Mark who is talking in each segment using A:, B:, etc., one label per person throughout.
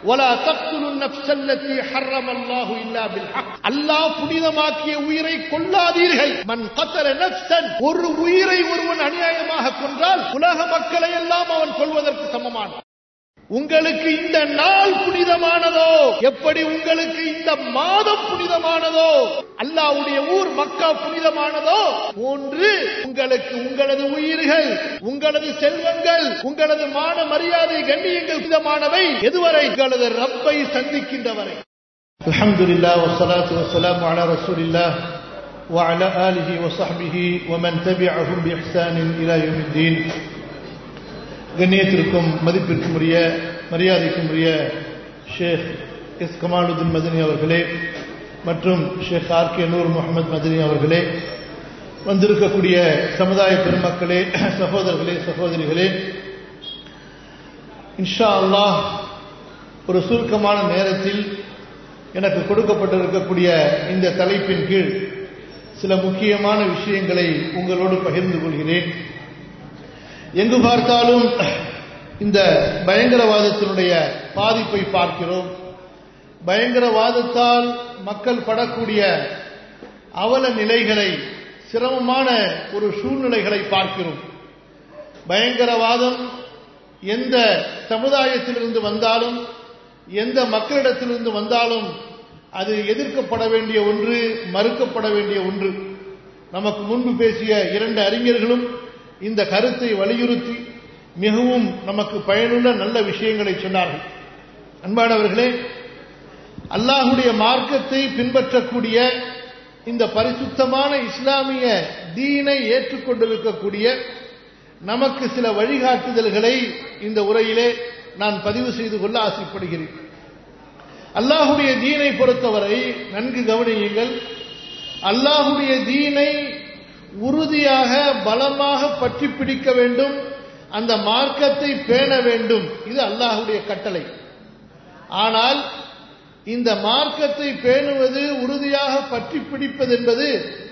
A: ولا تقتلوا النفس التي حرم الله الا بالحق. அல்லாஹ் புனிதமாக்கிய உயிரை கொல்லாதீர்கள். மன் قتل نفسا, ஒரு உயிரை ஒருவன் அநியாயமாக கொன்றால் உலக மக்களை எல்லாம் அவன் கொல்வதற்கு சமமானது. உங்களுக்கு இந்த நாள் புனிதமானதோ, எப்படி உங்களுக்கு இந்த மாதம் புனிதமானதோ, அல்லாஹ்வுடைய ஊர் மக்கா புனிதமானதோ போன்று உங்களுக்கு உங்களது உயிர்கள், உங்களது செல்வங்கள், உங்களது மான மரியாதை கண்ணியங்கள் புனிதமானவை எதுவரை? உங்களது ரப்பை சந்திக்கின்றவரை. அல்ஹம்துலில்லாஹ் வஸ்ஸலாத்து வஸ்ஸலாமு அலா ரசூலில்லாஹ் வ அலா ஆலிஹி வ ஸஹ்பிஹி வ மன் தபிஅஹும் பி இஹ்சானின் இலா யௌமித்தீன். கண்ணியத்திற்கும் மதிப்பிற்கும் உரிய மரியாதைக்கும் உரிய ஷேக் எஸ் கமாலுதீன் மதனி அவர்களே மற்றும் ஷேக் ஆர்.கே. நூர் முகமது மதனி அவர்களே, வந்திருக்கக்கூடிய சமுதாய பெருமக்களே, சகோதரர்களே, சகோதரிகளே, இன்ஷா அல்லாஹ் ஒரு சுருக்கமான நேரத்தில் எனக்கு கொடுக்கப்பட்டிருக்கக்கூடிய இந்த தலைப்பின் கீழ் சில முக்கியமான விஷயங்களை உங்களோடு பகிர்ந்து கொள்கிறேன். எங்கு பார்த்தாலும் இந்த பயங்கரவாதத்தினுடைய பாதிப்பை பார்க்கிறோம். பயங்கரவாதத்தால் மக்கள் படக்கூடிய அவல நிலைகளை, சிரமமான ஒரு சூழ்நிலைகளை பார்க்கிறோம். பயங்கரவாதம் எந்த சமுதாயத்திலிருந்து வந்தாலும், எந்த மக்களிடத்திலிருந்து வந்தாலும் அது எதிர்க்கப்பட வேண்டிய ஒன்று, மறுக்கப்பட வேண்டிய ஒன்று. நமக்கு முன்பு பேசிய இரண்டு அறிஞர்களும் இந்த கருத்தை வலியுறுத்தி மிகவும் நமக்கு பயனுள்ள நல்ல விஷயங்களை சொன்னார்கள். அன்பானவர்களே, அல்லாஹ்வுடைய மார்க்கத்தை பின்பற்றக்கூடிய இந்த பரிசுத்தமான இஸ்லாமிய தீனை ஏற்றுக்கொண்டிருக்கக்கூடிய நமக்கு சில வழிகாட்டுதல்களை இந்த உரையிலே நான் பதிவு செய்து கொள்ள ஆசைப்படுகிறேன். அல்லாஹ்வுடைய தீனை பொறுத்தவரை நன்கு கவனியுங்கள். அல்லாஹ்வுடைய தீனை உறுதியாக, பலமாக பற்றி பிடிக்க வேண்டும், அந்த மார்க்கத்தை பேண வேண்டும். இது அல்லாஹ்வுடைய கட்டளை. ஆனால் இந்த மார்க்கத்தை பேணுவது, உறுதியாக பற்றி பிடிப்பது என்பது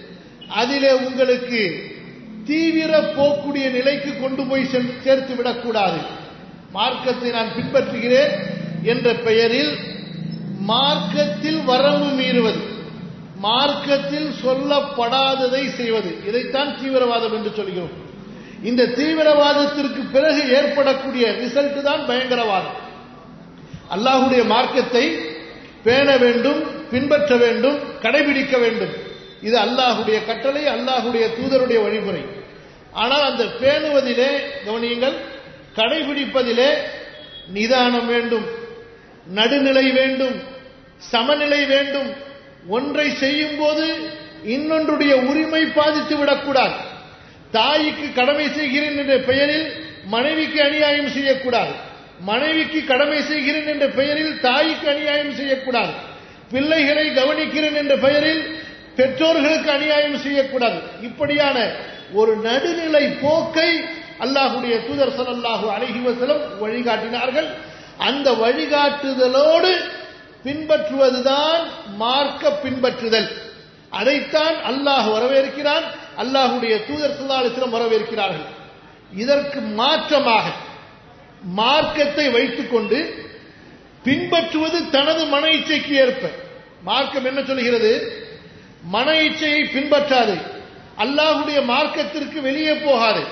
A: அதிலே உங்களுக்கு தீவிர போக்கூடிய நிலைக்கு கொண்டு போய் சேர்த்து விடக்கூடாது. மார்க்கத்தை நான் பின்பற்றுகிறேன் என்ற பெயரில் மார்க்கத்தில் வரம்பு மீறுவது, மார்க்கத்தில் சொல்லப்படாததை செய்வது, இதைத்தான் தீவிரவாதம் என்று சொல்கிறோம். இந்த தீவிரவாதத்திற்கு பிறகு ஏற்படக்கூடிய ரிசல்ட் தான் பயங்கரவாதம். அல்லாஹ்வுடைய மார்க்கத்தை பேண வேண்டும், பின்பற்ற வேண்டும், கடைபிடிக்க வேண்டும். இது அல்லாஹ்வுடைய கட்டளை, அல்லாஹ்வுடைய தூதருடைய வழிமுறை. ஆனால் அந்த பேணுவதிலே கவனியுங்கள், கடைபிடிப்பதிலே நிதானம் வேண்டும், நடுநிலை வேண்டும், சமநிலை வேண்டும். ஒன்றை செய்யும் போது இன்னொன்றுடைய உரிமை பாதித்து விடக்கூடாது. தாய்க்கு கடமை செய்கிறேன் என்ற பெயரில் மனைவிக்கு அநியாயம் செய்யக்கூடாது. மனைவிக்கு கடமை செய்கிறேன் என்ற பெயரில் தாய்க்கு அநியாயம் செய்யக்கூடாது. பிள்ளைகளை கவனிக்கிறேன் என்ற பெயரில் பெற்றோர்களுக்கு அநியாயம் செய்யக்கூடாது. இப்படியான ஒரு நடுநிலை போக்கை அல்லாஹ்வுடைய தூதர் ஸல்லல்லாஹு அலைஹி வஸல்லம் வழிகாட்டினார்கள். அந்த வழிகாட்டுதலோடு பின்பற்றுவதுதான் மார்க்க பின்பற்றுதல். அதைத்தான் அல்லாஹ் வரவேற்கிறான், அல்லாஹ்வுடைய தூதர் ஸல்லல்லாஹு அலைஹி வஸல்லம் வரவேற்கிறார்கள். இதற்கு மாற்றமாக மார்க்கத்தை வைத்துக் கொண்டு பின்பற்றுவது தனது மன இச்சைக்கு ஏற்ப. மார்க்கம் என்ன சொல்கிறது? மன இச்சையை பின்பற்றாது, அல்லாஹ்வுடைய மார்க்கத்திற்கு வெளியே போகாது.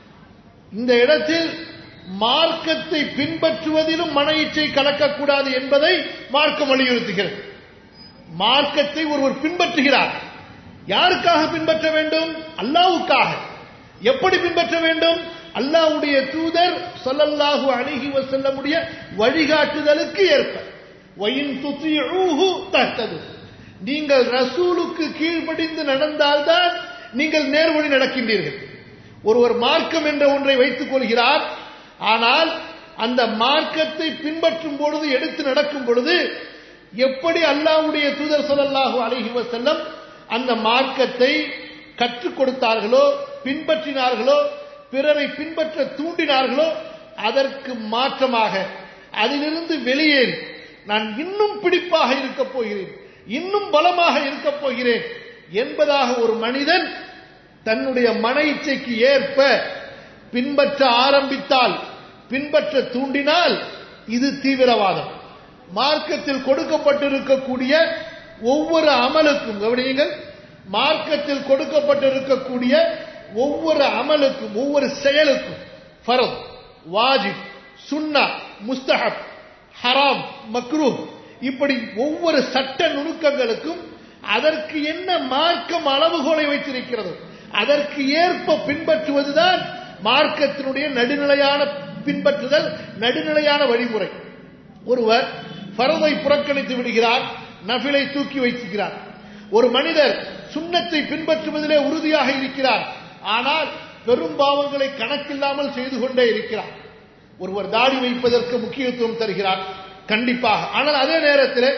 A: இந்த இடத்தில் மார்க்கத்தை பின்பற்றுவதிலும் மன இச்சை கலக்கக்கூடாது என்பதை மார்க்கம் வலியுறுத்துகிறது. மார்க்கத்தை ஒருவர் பின்பற்றுகிறார், யாருக்காக பின்பற்ற வேண்டும்? அல்லாஹ்வுக்காக. எப்படி பின்பற்ற வேண்டும்? அல்லாஹ்வுடைய தூதர் ஸல்லல்லாஹு அலைஹி வஸல்லமுடைய வழிகாட்டுதலுக்கு ஏற்ப. வயின் துதிஊஹு தஹ்தது, நீங்கள் ரசூலுக்கு கீழ்ப்படிந்து நடந்தால்தான் நீங்கள் நேர்வழி நடக்கின்றீர்கள். ஒருவர் மார்க்கம் என்ற ஒன்றை வைத்துக் கொள்கிறார், ஆனால் அந்த மார்க்கத்தை பின்பற்றும் பொழுது, எடுத்து நடக்கும் பொழுது எப்படி அல்லாஹ்வுடைய தூதர் ஸல்லல்லாஹு அலைஹி வஸல்லம் அந்த மார்க்கத்தை கற்றுக் கொடுத்தார்களோ, பின்பற்றினார்களோ, பிறரை பின்பற்ற தூண்டினார்களோ, அதற்கு மாற்றமாக அதிலிருந்து வெளியேறி நான் இன்னும் பிடிப்பாக இருக்கப் போகிறேன், இன்னும் பலமாக இருக்கப் போகிறேன் என்பதாக ஒரு மனிதன் தன்னுடைய மன இச்சைக்கு ஏற்ப பின்பற்ற ஆரம்பித்தால், பின்பற்ற தூண்டினால் இது தீவிரவாதம். மார்க்கத்தில் கொடுக்கப்பட்டிருக்கக்கூடிய ஒவ்வொரு அமலுக்கும் கவனியுங்கள், மார்க்கத்தில் கொடுக்கப்பட்டிருக்கக்கூடிய ஒவ்வொரு அமலுக்கும் ஒவ்வொரு செயலுக்கும் ஃபர்த், வாஜிப், சுன்னா, முஸ்தஹப், ஹராம், மக்ரூஹ் இப்படி ஒவ்வொரு சட்ட நுணுக்கங்களுக்கும் அதற்கு என்ன மார்க்கம் அளவுகோலை வைத்திருக்கிறதோ அதற்கு ஏற்ப பின்பற்றுவதுதான் மார்க்கத்தினுடைய நடுநிலையான பின்பற்றுதல், நடுநிலையான வழிமுறை. ஒருவர் ஃபர்தை புறக்கணித்து விடுகிறார், நஃபிலை தூக்கி வைக்கிறார். ஒரு மனிதர் சுன்னத்தை பின்பற்றுவதிலே உறுதியாக இருக்கிறார், ஆனால் பெரும் பாவங்களை கணக்கில்லாமல் செய்து கொண்டே இருக்கிறார். ஒருவர் தாடி வைப்பதற்கு முக்கியத்துவம் தருகிறார், கண்டிப்பாக. ஆனால் அதே நேரத்தில்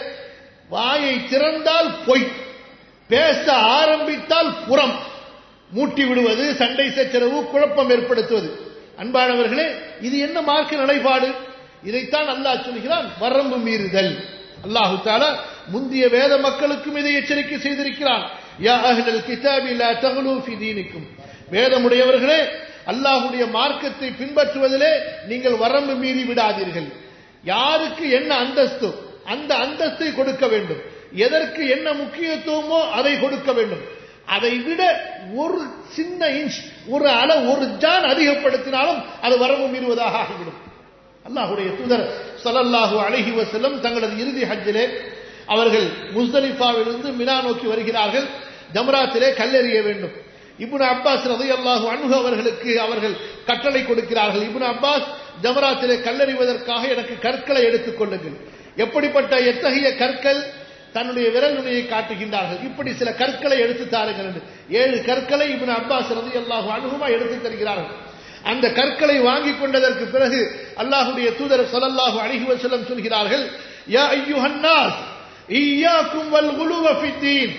A: வாயை திறந்தால் பொய், பேச ஆரம்பித்தால் புறம், மூட்டி விடுவது, சண்டை சச்சரவு, குழப்பம் ஏற்படுத்துவது. அன்பானவர்களே, இது என்ன மார்க்க நிலைப்பாடு? இதைத்தான் அல்லாஹ் சொல்கிறான், வரம்பு மீறுதல். அல்லாஹு தஆலா முந்திய வேத மக்களுக்கும் இதை எச்சரிக்கை செய்திருக்கிறான். யா அஹ்லல் கிதாபி லா தக்லூ ஃபீ தீனிக்கும், வேதமுடையவர்களே அல்லாஹ்வுடைய மார்க்கத்தை பின்பற்றுவதிலே நீங்கள் வரம்பு மீறி விடாதீர்கள். யாருக்கு என்ன அந்தஸ்து அந்த அந்தஸ்தை கொடுக்க வேண்டும், எதற்கு என்ன முக்கியத்துவமோ அதை கொடுக்க வேண்டும். அதை விட ஒரு சின்ன இன்ச், ஒரு அளவு, ஒரு ஜான் அதிகப்படுத்தினாலும் அது வரம்பு மீறுவதாக ஆகிவிடும். அல்லாஹ்வுடைய தூதர் ஸல்லல்லாஹு அலைஹி வஸல்லம் தங்களது இறுதி ஹஜ்ஜிலே அவர்கள் முஸ்தலிஃபாவிலிருந்து மினா நோக்கி வருகிறார்கள். ஜம்ராத்திலே கல்லெறிய வேண்டும். இப்னு அப்பாஸ் ரலியல்லாஹு அன்ஹு அவர்களுக்கு அவர்கள் கட்டளை கொடுக்கிறார்கள். இப்னு அப்பாஸ், ஜம்ராத்திலே கல்லெறிவதற்காக எனக்கு கற்களை எடுத்துக் கொள்ளுங்கள். எப்படிப்பட்ட எத்தகைய கற்கள்? தன்னுடைய விரல் நுனியை காட்டுகின்றார்கள். இப்படி சில கற்களை எடுத்து தாருங்கள் என்று 7 கற்களை இப்னு அப்பாஸ் ரலியல்லாஹு அன்ஹுமா எடுத்து தருகிறார்கள். அந்த கற்களை வாங்கி கொண்டதற்கு பிறகு அல்லாஹ்வுடைய தூதர் ஸல்லல்லாஹு அலைஹி வஸல்லம் சொல்கிறார்கள், யா அய்யுஹன் நாஸ் இய்யாக்கும் வல் குலுவ ஃபித்தீன்,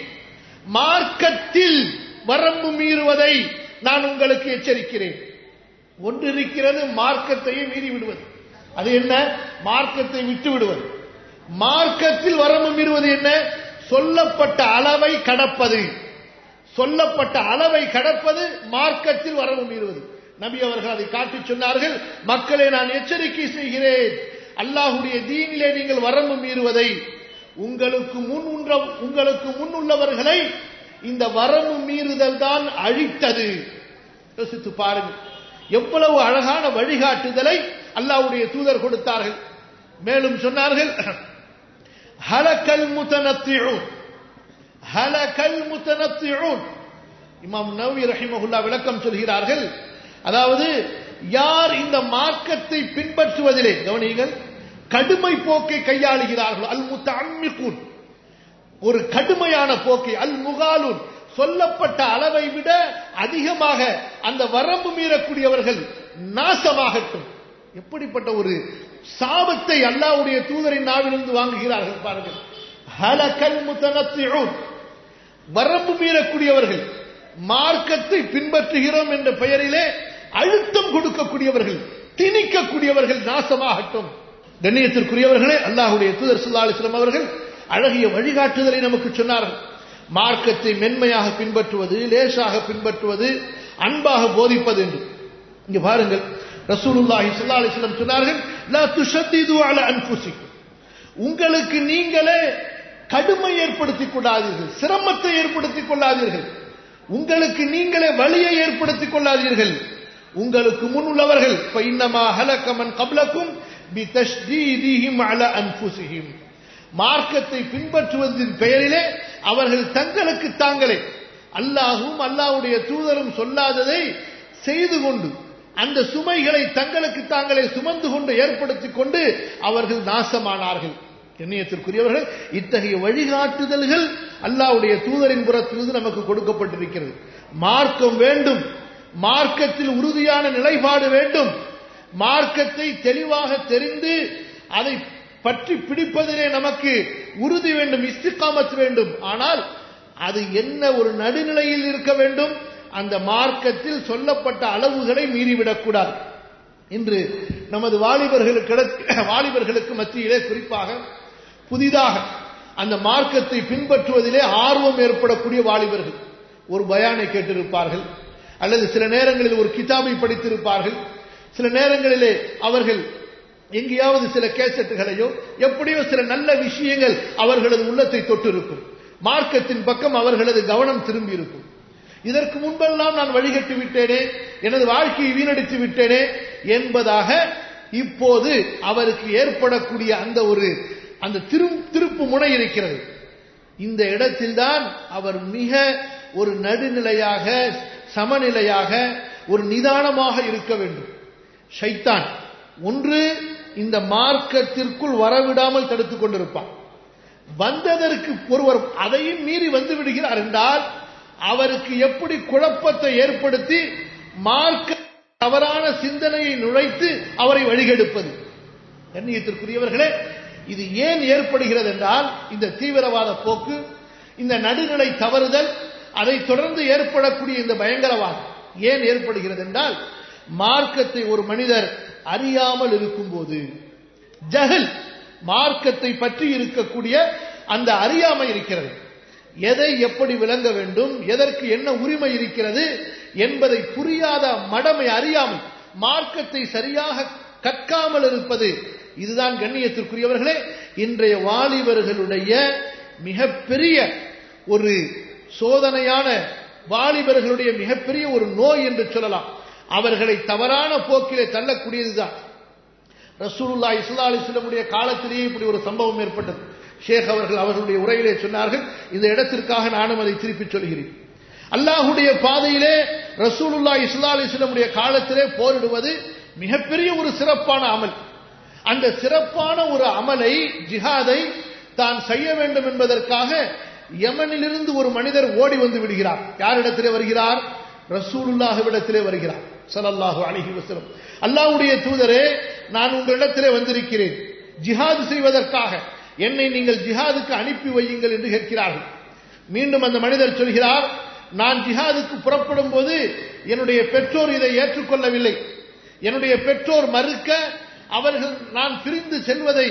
A: மார்க்கத்தில் வரம்பு மீறுவதை நான் உங்களுக்கு எச்சரிக்கிறேன். ஒன்று இருக்கிறது, மார்க்கத்தையே மீறி விடுவது. அது என்ன? மார்க்கத்தை விட்டு விடுவது. மார்க்கத்தில் வரம்பு மீறுவது என்ன? சொல்லப்பட்ட அளவை கடப்பது. சொல்லப்பட்ட அளவை கடப்பது மார்க்கத்தில் வரம்பு மீறுவது. நபி அவர்கள் அதை காட்டி சொன்னார்கள், மக்களை நான் எச்சரிக்கை செய்கிறேன், அல்லாஹ்வுடைய தீனிலே நீங்கள் வரம்பு மீறுவதை, உங்களுக்கு முன் உள்ளவர்களை இந்த வரம்பு மீறுதல் தான் அழித்தது. யோசித்து பாருங்கள், எவ்வளவு அழகான வழிகாட்டுதலை அல்லாஹ்வுடைய தூதர் கொடுத்தார்கள். மேலும் சொன்னார்கள், ஹலகல் முத்தனத்திஊன், ஹலகல் முத்தனத்திஊன். இமாம் நவவி ரஹிமஹுல்லாஹ் விளக்கம் சொல்கிறார்கள், அதாவது யார் இந்த மார்க்கத்தை பின்பற்றுவதிலே, கவனியுங்கள், கடுமை போக்கை கையாளுகிறார்களோ, அல் முத்தஅம்மிகூன், ஒரு கடுமையான போக்கை, அல் முகாலூன், சொல்லப்பட்ட அளவை விட அதிகமாக அந்த வரம்பு மீறக்கூடியவர்கள் நாசமாகட்டும். எப்படிப்பட்ட ஒரு சாபத்தை அல்லாஹ்வுடைய தூதரின் நாவிலிருந்து வாங்குகிறார்கள் பாருங்கள். ஹலகல் முத்தனத்திஊன், வரம்பு மீறக்கூடியவர்கள், மார்க்கத்தை பின்பற்றுகிறோம் என்ற பெயரிலே அழுத்தம் கொடுக்கக்கூடியவர்கள், திணிக்கக்கூடியவர்கள் நாசமாகட்டும். கண்ணியத்திற்குரியவர்களே, அல்லாஹ்வுடைய தூதர் ஸல்லல்லாஹு அலைஹி வஸல்லம் அவர்கள் அழகிய வழிகாட்டுதலை நமக்கு சொன்னார்கள். மார்க்கத்தை மென்மையாக பின்பற்றுவது, லேசாக பின்பற்றுவது, அன்பாக போதிப்பது என்று. இங்க பாருங்கள், ரசூலுல்லாஹி ஸல்லல்லாஹு அலைஹி வஸல்லம் சொன்னார்கள், லா துஷத்திது அலா அன்ஃபுசிக்கும், உங்களுக்கு நீங்களே கடுமை ஏற்படுத்திக் கொள்ளாதீர்கள், சிரமத்தை ஏற்படுத்திக் கொள்ளாதீர்கள், உங்களுக்கு நீங்களே வலியை ஏற்படுத்திக் கொள்ளாதீர்கள். உங்களுக்கு முன் உள்ளவர்கள் ஃபைன்னமா ஹலக மன் கப்லக்கும் பிதஷ்தீதிஹிம் அலா அன்ஃபுசிஹிம், மார்க்கத்தை பின்பற்றுவதின் பெயரிலே அவர்கள் தங்களுக்கு தாங்களே அல்லாஹ்வும் அல்லாஹ்வுடைய தூதரும் சொல்லாததை செய்து கொண்டு அந்த சுமைகளை தங்களுக்கு தாங்களே சுமந்து கொண்டு ஏற்படுத்திக் கொண்டு அவர்கள் நாசமானார்கள். கண்ணியத்திற்குரியவர்கள், இத்தகைய வழிகாட்டுதல்கள் அல்லாஹ்வுடைய தூதரின் புறத்திலிருந்து நமக்கு கொடுக்கப்பட்டிருக்கிறது. மார்க்கம் வேண்டும், மார்க்கத்தில் உறுதியான நிலைப்பாடு வேண்டும், மார்க்கத்தை தெளிவாக தெரிந்து அதை பற்றி பிடிப்பதிலே நமக்கு உறுதி வேண்டும், இஸ்திகாமத் வேண்டும். ஆனால் அது என்ன ஒரு நடுநிலையில் இருக்க வேண்டும், அந்த மார்க்கத்தில் சொல்லப்பட்ட அளவுகளை மீறிவிடக்கூடாது. இன்று நமது வாலிபர்களுக்கு மத்தியிலே குறிப்பாக புதிதாக அந்த மார்க்கத்தை பின்பற்றுவதிலே ஆர்வம் ஏற்படக்கூடிய வாலிபர்கள் ஒரு பயானை கேட்டிருப்பார்கள், அல்லது சில நேரங்களில் ஒரு கிதாபை படித்திருப்பார்கள், சில நேரங்களிலே அவர்கள் எங்கேயாவது சில கேசட்டுகளையோ எப்படியோ சில நல்ல விஷயங்கள் அவர்களது உள்ளத்தை தொட்டிருக்கும். மார்க்கத்தின் பக்கம் அவர்களது கவனம் திரும்பி இருக்கும். இதற்கு முன்பெல்லாம் நான் வழிகட்டு விட்டேனே, எனது வாழ்க்கையை வீணடித்து விட்டேனே என்பதாக இப்போது அவருக்கு ஏற்படக்கூடிய அந்த திருப்பு முனை இருக்கிறது. இந்த இடத்தில்தான் அவர் மிக ஒரு நடுநிலையாக, சமநிலையாக, ஒரு நிதானமாக இருக்க வேண்டும். ஷைத்தான் ஒன்று இந்த மார்க்கத்திற்குள் வரவிடாமல் தடுத்துக் கொண்டிருப்பான். வந்ததற்கு ஒருவர் அதையும் மீறி வந்து விடுகிறார் என்றால் அவருக்கு எப்படி குழப்பத்தை ஏற்படுத்தி மார்க்க தவறான சிந்தனையை நுழைத்து அவரை வழிகெடுப்பது. கண்ணியத்திற்குரியவர்களே, இது ஏன் ஏற்படுகிறது என்றால் இந்த தீவிரவாத போக்கு, இந்த நடுநிலை தவறுதல், அதை தொடர்ந்து ஏற்படக்கூடிய இந்த பயங்கரவாதம் ஏன் ஏற்படுகிறது என்றால் மார்க்கத்தை ஒரு மனிதர் அறியாமல் இருக்கும்போது, ஜஹல் மார்க்கத்தை பற்றி இருக்கக்கூடிய அந்த அறியாமை இருக்கிறது. எதை எப்படி விளங்க வேண்டும், எதற்கு என்ன உரிமை இருக்கிறது என்பதை புரியாத மடமை, அறியாமை, மார்க்கத்தை சரியாக கற்காமல் இருப்பது, இதுதான் கண்ணியத்திற்குரியவர்களே இன்றைய வாலிபர்களுடைய மிகப்பெரிய ஒரு சோதனையான, வாலிபர்களுடைய மிகப்பெரிய ஒரு நோய் என்று சொல்லலாம். அவர்களை தவறான போக்கிலே தள்ளக்கூடியதுதான். ரசூலுல்லாஹி ஸல்லல்லாஹு அலைஹி வஸல்லம் காலத்திலேயே இப்படி ஒரு சம்பவம் ஏற்பட்டது. ஷேக் அவர்களுடைய உரையிலே சொன்னார்கள், இந்த இடத்திற்காக நானும் அதை திருப்பி சொல்கிறேன். அல்லாஹ்வுடைய பாதையிலே ரசூலுல்லாஹி ஸல்லல்லாஹு அலைஹி வஸல்லம் காலத்திலே போரிடுவது மிகப்பெரிய ஒரு சிறப்பான அமல். அந்த சிறப்பான ஒரு அமலை, ஜிஹாதை தான் செய்ய வேண்டும் என்பதற்காக யமனிலிருந்து ஒரு மனிதர் ஓடி வந்து விடுகிறார். யாரிடத்திலே வருகிறார்? ரசூலுல்லாஹ்விடத்திலே வருகிறார் ஸல்லல்லாஹு அலைஹி வஸல்லம். அல்லாஹ்வுடைய தூதரே, நான் உங்களிடத்திலே வந்திருக்கிறேன், ஜிஹாது செய்வதற்காக என்னை நீங்கள் ஜிஹாதுக்கு அனுப்பி வையுங்கள் என்று கேட்கிறார்கள். மீண்டும் அந்த மனிதர் சொல்கிறார், நான் ஜிஹாதுக்கு புறப்படும் போது என்னுடைய பெற்றோர் இதை ஏற்றுக்கொள்ளவில்லை. என்னுடைய பெற்றோர் மறுக்க, அவர்கள் நான் பிரிந்து செல்வதை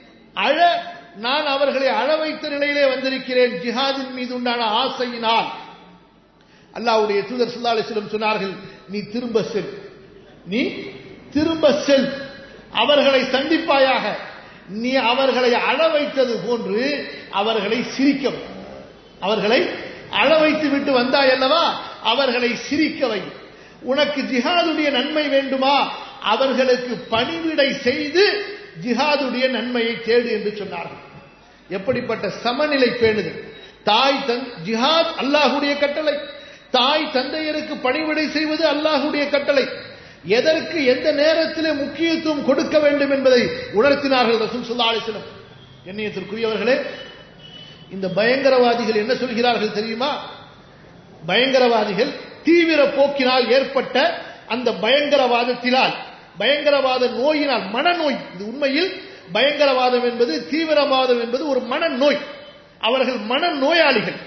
A: நான் அவர்களை அழ வைத்த நிலையிலே வந்திருக்கிறேன், ஜிஹாதின் மீது உண்டான ஆசையினால். அல்லாஹ்வுடைய தூதர் ஸல்லல்லாஹு அலைஹி வஸல்லம் சொன்னார்கள், நீ திரும்ப செல், நீ திரும்ப செல், அவர்களை சந்திப்பாயாக. நீ அவர்களை அழ வைத்தது போன்று அவர்களை சிரிக்க, அவர்களை அழ வைத்து விட்டு வந்தாய் அல்லவா, அவர்களை சிரிக்க வை. உனக்கு ஜிஹாதுடைய நன்மை வேண்டுமா, அவர்களுக்கு பணிவிடை செய்து ஜிஹாதுடைய நன்மையை தேடு என்று சொன்னார்கள். எப்படிப்பட்ட சமநிலை பேணுதல்! தாய் ஜிஹாத் அல்லாஹ்வுடைய கட்டளை, தாய் தந்தையருக்கு பணிவிடை செய்வது அல்லாஹ்வுடைய கட்டளை. எதற்கு எந்த நேரத்திலே முக்கியத்துவம் கொடுக்க வேண்டும் என்பதை உணர்த்தினார்கள் ரசூல் ஸல்லல்லாஹு அலைஹி வஸல்லம். கண்ணியத்திற்குரியவர்களே, இந்த பயங்கரவாதிகள் என்ன சொல்கிறார்கள் தெரியுமா? பயங்கரவாதிகள் தீவிர போக்கினால் ஏற்பட்ட அந்த பயங்கரவாதத்தினால், பயங்கரவாத நோயினால், மனநோய், இது உண்மையில் பயங்கரவாதம் என்பது, தீவிரவாதம் என்பது ஒரு மனநோய். அவர்கள் மனநோயாளிகள்.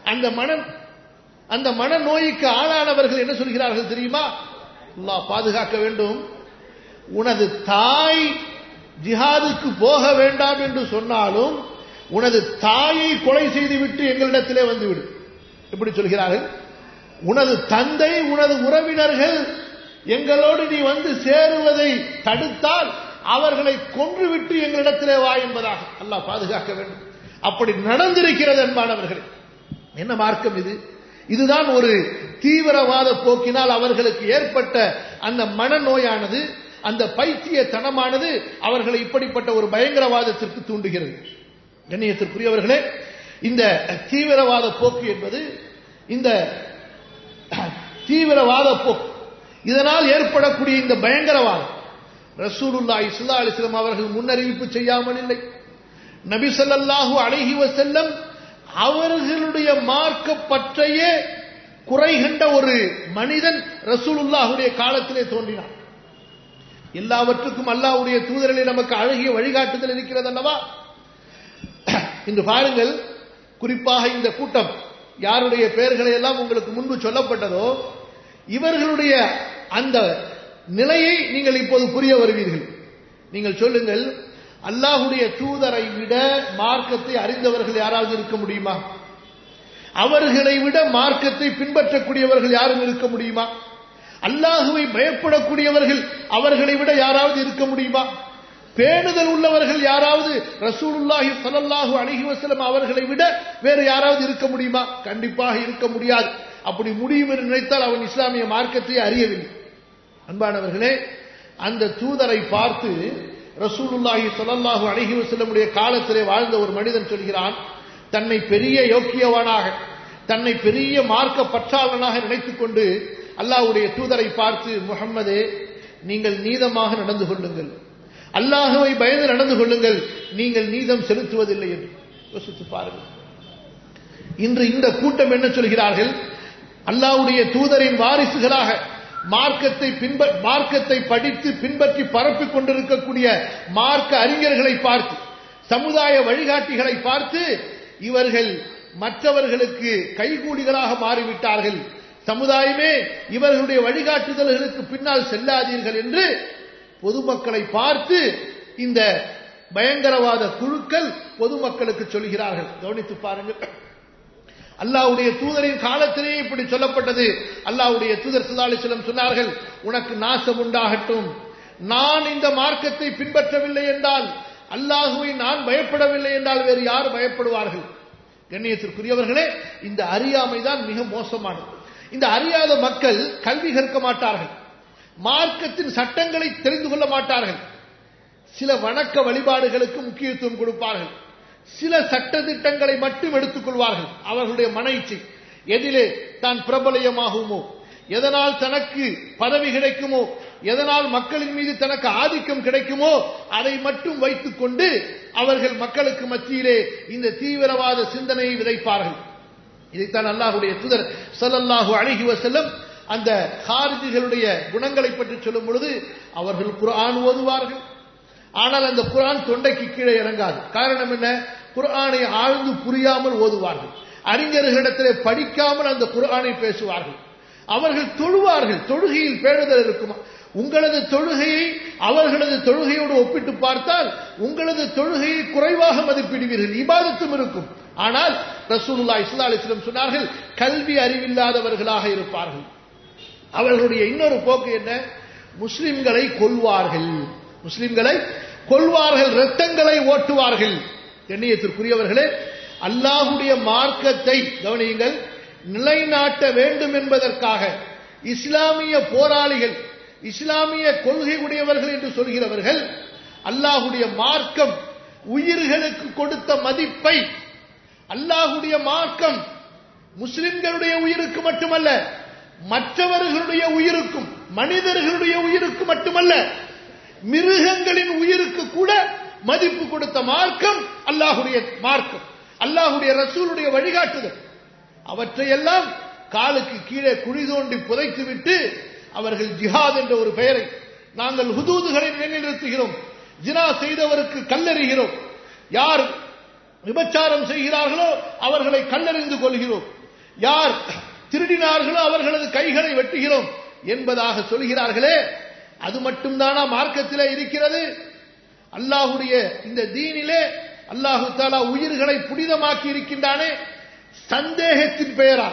A: அந்த மனநோய்க்கு ஆளானவர்கள் என்ன சொல்கிறார்கள் தெரியுமா? அல்லாஹ் பாதுகாக்க வேண்டும். உனது தாய் ஜிஹாதுக்கு போக வேண்டாம் என்று சொன்னாலும் உனது தாயை கொலை செய்துவிட்டு எங்களிடத்திலே வந்துவிடு. எப்படி சொல்கிறார்கள்? உனது தந்தை, உனது உறவினர்கள் எங்களோடு நீ வந்து சேருவதை தடுத்தால் அவர்களை கொன்றுவிட்டு எங்களிடத்திலே வா என்பதாக அல்லாஹ் பாதுகாக்க வேண்டும். அப்படி நடந்திருக்கிறது அன்பானவர்களே. என்ன மார்க்கம் இது? இதுதான் ஒரு தீவிரவாத போக்கினால் அவர்களுக்கு ஏற்பட்ட அந்த மனநோயானது, அந்த பைத்தியத்தனமானது அவர்களை இப்படிப்பட்ட ஒரு பயங்கரவாதத்திற்கு தூண்டுகிறது. கண்ணியத்திற்குரியவர்களே, இந்த தீவிரவாத போக்கு என்பது, இந்த தீவிரவாத போக்கு, இதனால் ஏற்படக்கூடிய இந்த பயங்கரவாதம், ரசூலுல்லாஹி ஸல்லல்லாஹு அலைஹி வஸல்லம் அவர்கள் முன்னறிவிப்பு செய்யாமல் இல்லை. நபி ஸல்லல்லாஹு அலைஹி வஸல்லம் அவர்களுடைய மார்க்க பற்றையே குறை கண்ட ஒரு மனிதன் ரசூலுல்லாஹுடைய காலத்திலே தோன்றினார். எல்லாவற்றுக்கும் அல்லாஹ்வுடைய தூதரிலே நமக்கு அழகிய வழிகாட்டுதல் இருக்கிறது அல்லவா? இன்று பாருங்கள், குறிப்பாக இந்த கூட்டம், யாருடைய பெயர்களை எல்லாம் உங்களுக்கு முன்பு சொல்லப்பட்டதோ, இவர்களுடைய அந்த நிலையை நீங்கள் இப்போது புரிய வருவீர்கள். நீங்கள் சொல்லுங்கள், அல்லாஹ்வுடைய தூதரை விட மார்க்கத்தை அறிந்தவர்கள் யாராவது இருக்க முடியுமா? அவர்களை விட மார்க்கத்தை பின்பற்றக்கூடியவர்கள் யாரும் இருக்க முடியுமா? அல்லாஹ்வை பயப்படக்கூடியவர்கள் அவர்களை விட யாராவது இருக்க முடியுமா? பேணுதல் உள்ளவர்கள் யாராவது ரசூலுல்லாஹி ஸல்லல்லாஹு அலைஹி வஸல்லம் அவர்களை விட வேறு யாராவது இருக்க முடியுமா? கண்டிப்பாக இருக்க முடியாது. அப்படி முடியும் என்று நினைத்தால் அவன் இஸ்லாமிய மார்க்கத்தை அறியவில்லை. அன்பானவர்களே, அந்த தூதரை பார்த்து ரசூலுல்லாஹி ஸல்லல்லாஹு அலைஹி வஸல்லமுடைய காலத்திலே வாழ்ந்த ஒரு மனிதன் சொல்கிறான், தன்னை பெரிய யோக்கியவானாக, தன்னை பெரிய மார்க்க பற்றாளனாக நினைத்துக் கொண்டு அல்லாஹ்வுடைய தூதரை பார்த்து, முஹம்மதே, நீங்கள் நீதமாக நடந்து கொள்ளுங்கள், அல்லாஹ்வை பயந்து நடந்து கொள்ளுங்கள், நீங்கள் நீதம் செலுத்துவதில்லை என்று. யோசித்து பாருங்கள். இன்று இந்த கூட்டம் என்ன சொல்கிறார்கள்? அல்லாஹ்வுடைய தூதரின் வாரிசுகளாக மார்க்கத்தை படித்து பின்பற்றி பரப்பிக் கொண்டிருக்கக்கூடிய மார்க்க அறிஞர்களை பார்த்து, சமுதாய வழிகாட்டிகளை பார்த்து, இவர்கள் மற்றவர்களுக்கு கைகூலிகளாக மாறிவிட்டார்கள், சமுதாயமே இவர்களுடைய வழிகாட்டுதல்களுக்கு பின்னால் செல்லாதீர்கள் என்று பொதுமக்களை பார்த்து இந்த பயங்கரவாத குழுக்கள் பொதுமக்களுக்கு சொல்கிறார்கள். கவனித்து பாருங்கள். அல்லாஹ்வுடைய தூதரின் காலத்திலே இப்படி சொல்லப்பட்டது. அல்லாஹ்வுடைய தூதர் ஸல்லல்லாஹு அலைஹி வஸல்லம் சொன்னார்கள், உனக்கு நாசம் உண்டாகட்டும், நான் இந்த மார்க்கத்தை பின்பற்றவில்லை என்றால், அல்லாஹ்வை நான் பயப்படவில்லை என்றால் வேறு யார் பயப்படுவார்கள்? கண்ணியத்திற்குரியவர்களே, இந்த அறியாமை தான் மிக மோசமானது. இந்த அறியாத மக்கள் கல்வி கற்க மாட்டார்கள், மார்க்கத்தின் சட்டங்களை தெரிந்து கொள்ள மாட்டார்கள், சில வணக்க வழிபாடுகளுக்கு முக்கியத்துவம் கொடுப்பார்கள், சில சட்ட திட்டங்களை மட்டும் எடுத்துக் கொள்வார்கள். அவர்களுடைய மன இச்சை, எதிலே தான் பிரபலயமாகுமோ, எதனால் தனக்கு பதவி கிடைக்குமோ, எதனால் மக்களின் மீது தனக்கு ஆதிக்கம் கிடைக்குமோ அதை மட்டும் வைத்துக் கொண்டு அவர்கள் மக்களுக்கு மத்தியிலே இந்த தீவிரவாத சிந்தனையை விதைப்பார்கள். இதைத்தான் அல்லாஹ்வுடைய தூதர் ஸல்லல்லாஹு அலைஹி வஸல்லம் அந்த ஹாரிஜிகளுடைய குணங்களை பற்றி சொல்லும் பொழுது, அவர்கள் குர்ஆன் ஓதுவார்கள், ஆனால் அந்த குர்ஆன் தொண்டைக்கு கீழே இறங்காது. காரணம் என்ன? குர்ஆனை ஆழ்ந்து புரியாமல் ஓதுவார்கள், அறிஞர்களிடத்திலே படிக்காமல் அந்த குர்ஆனை பேசுவார்கள். அவர்கள் தொழுவார்கள், தொழுகையில் பேணுதல் இருக்குமா? உங்களது தொழுகையை அவர்களது தொழுகையோடு ஒப்பிட்டு பார்த்தால் உங்களது தொழுகையை குறைவாக மதிப்பிடுவீர்கள், இபாதத்தும் இருக்கும். ஆனால் ரசூலுல்லாஹி ஸல்லல்லாஹு அலைஹி வஸல்லம் சொன்னார்கள், கல்வி அறிவில்லாதவர்களாக இருப்பார்கள். அவர்களுடைய இன்னொரு போக்கு என்ன? முஸ்லிம்களை கொல்வார்கள், முஸ்லிம்களை கொல்வார்கள், இரத்தங்களை ஓட்டுவார்கள். கண்ணியத்திற்குரியவர்களே, அல்லாஹ்வுடைய மார்க்கத்தை கவனியுங்கள், நிலைநாட்ட வேண்டும் என்பதற்காக இஸ்லாமிய போராளிகள், இஸ்லாமிய கொள்கை உடையவர்கள் என்று சொல்கிறவர்கள் அல்லாஹ்வுடைய மார்க்கம் உயிர்களுக்கு கொடுத்த மதிப்பை, அல்லாஹ்வுடைய மார்க்கம் முஸ்லிம்களுடைய உயிருக்கு மட்டுமல்ல, மற்றவர்களுடைய உயிருக்கும், மனிதர்களுடைய உயிருக்கு மட்டுமல்ல, மிருகங்களின் உயிருக்கு கூட மதிப்பு கொடுத்த மார்க்கம் அல்லாஹ்வுடைய மார்க்கம், அல்லாஹ்வுடைய ரசூலுடைய வழிகாட்டுதல். அவற்றையெல்லாம் காலுக்கு கீழே குழி தோண்டி புதைத்துவிட்டு அவர்கள் ஜிஹாத் என்ற ஒரு பெயரை, நாங்கள் ஹுதூதுகளை நிலைநிறுத்துகிறோம், ஜினா செய்தவருக்கு கல்லெறிகிறோம், யார் விபச்சாரம் செய்கிறார்களோ அவர்களை கல்லெறிந்து கொள்கிறோம், யார் திருடினார்களோ அவர்களது கைகளை வெட்டுகிறோம் என்பதாக சொல்கிறார்களே, அது மட்டும்தானா மார்க்கத்திலே இருக்கிறது? அல்லாஹ்வுடைய இந்த தீனிலே அல்லாஹு தஆலா உயிர்களை புனிதமாக்கி இருக்கின்றானே, சந்தேகத்தின் பெயரால்,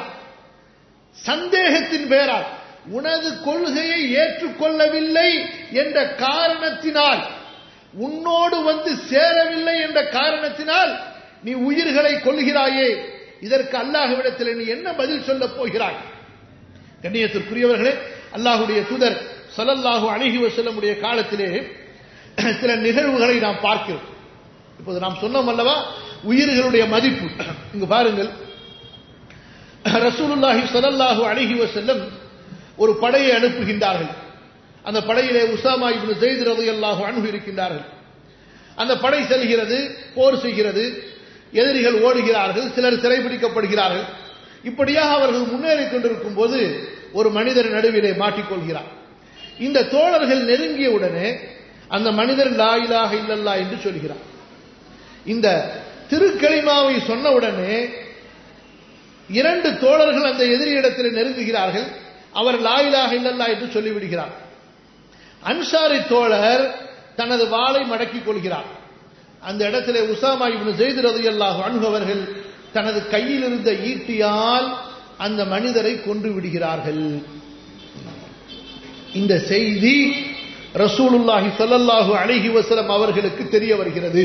A: சந்தேகத்தின் பெயரால், உனது கொள்கையை ஏற்றுக்கொள்ளவில்லை என்ற காரணத்தினால், உன்னோடு வந்து சேரவில்லை என்ற காரணத்தினால் நீ உயிர்களை கொல்கிறாயே, இதற்கு அல்லாஹ்விடத்தில் நீ என்ன பதில் சொல்ல போகிறாய்? கண்ணியத்திற்குரியவர்களே, அல்லாஹ்வுடைய தூதர் ஸல்லல்லாஹு அலைஹி வஸல்லமுடைய காலத்திலே சில நிகழ்வுகளை நாம் பார்க்கிறோம். இப்போது நாம் சொன்னோம் அல்லவா உயிர்களுடைய மதிப்பு. இங்கு பாருங்கள், ரசூலுல்லாஹி ஸல்லல்லாஹு அலைஹி வஸல்லம் ஒரு படையை அனுப்புகின்றார்கள். அந்த படையிலே உஸாமா இப்னு ஸைத் ரலியல்லாஹு அன்ஹு இருக்கின்றார்கள். அந்த படை செல்கிறது, போர் செய்கிறது, எதிரிகள் ஓடுகிறார்கள், சிலர் சிறைபிடிக்கப்படுகிறார்கள். இப்படியாக அவர்கள் முன்னேறிக் கொண்டிருக்கும் போது ஒரு மனிதர் நடுவிலே மாட்டிக்கொள்கிறார். இந்த தோழர்கள் நெருங்கியவுடனே அந்த மனிதர் லா இலாஹ இல்லல்லாஹ் என்று சொல்கிறார். இந்த திருக்கலிமாவை சொன்னவுடனே இரண்டு தோழர்கள் அந்த எதிரியிடத்தில் நெருங்குகிறார்கள். அவர் லா இலாஹ இல்லல்லாஹ் என்று சொல்லிவிடுகிறார். அன்சாரி தோழர் தனது வாளை மடக்கிக் கொள்கிறார். அந்த இடத்திலே உஸாமா இப்னு ஸைத் ரலியல்லாஹு அன்ஹு அவர்கள் தனது கையில் இருந்த ஈட்டியால் அந்த மனிதரை கொன்று விடுகிறார்கள். இந்த செய்தி ரசூலுல்லாஹி ஸல்லல்லாஹு அலைஹி வஸல்லம் அவர்களுக்கு தெரிய வருகிறது.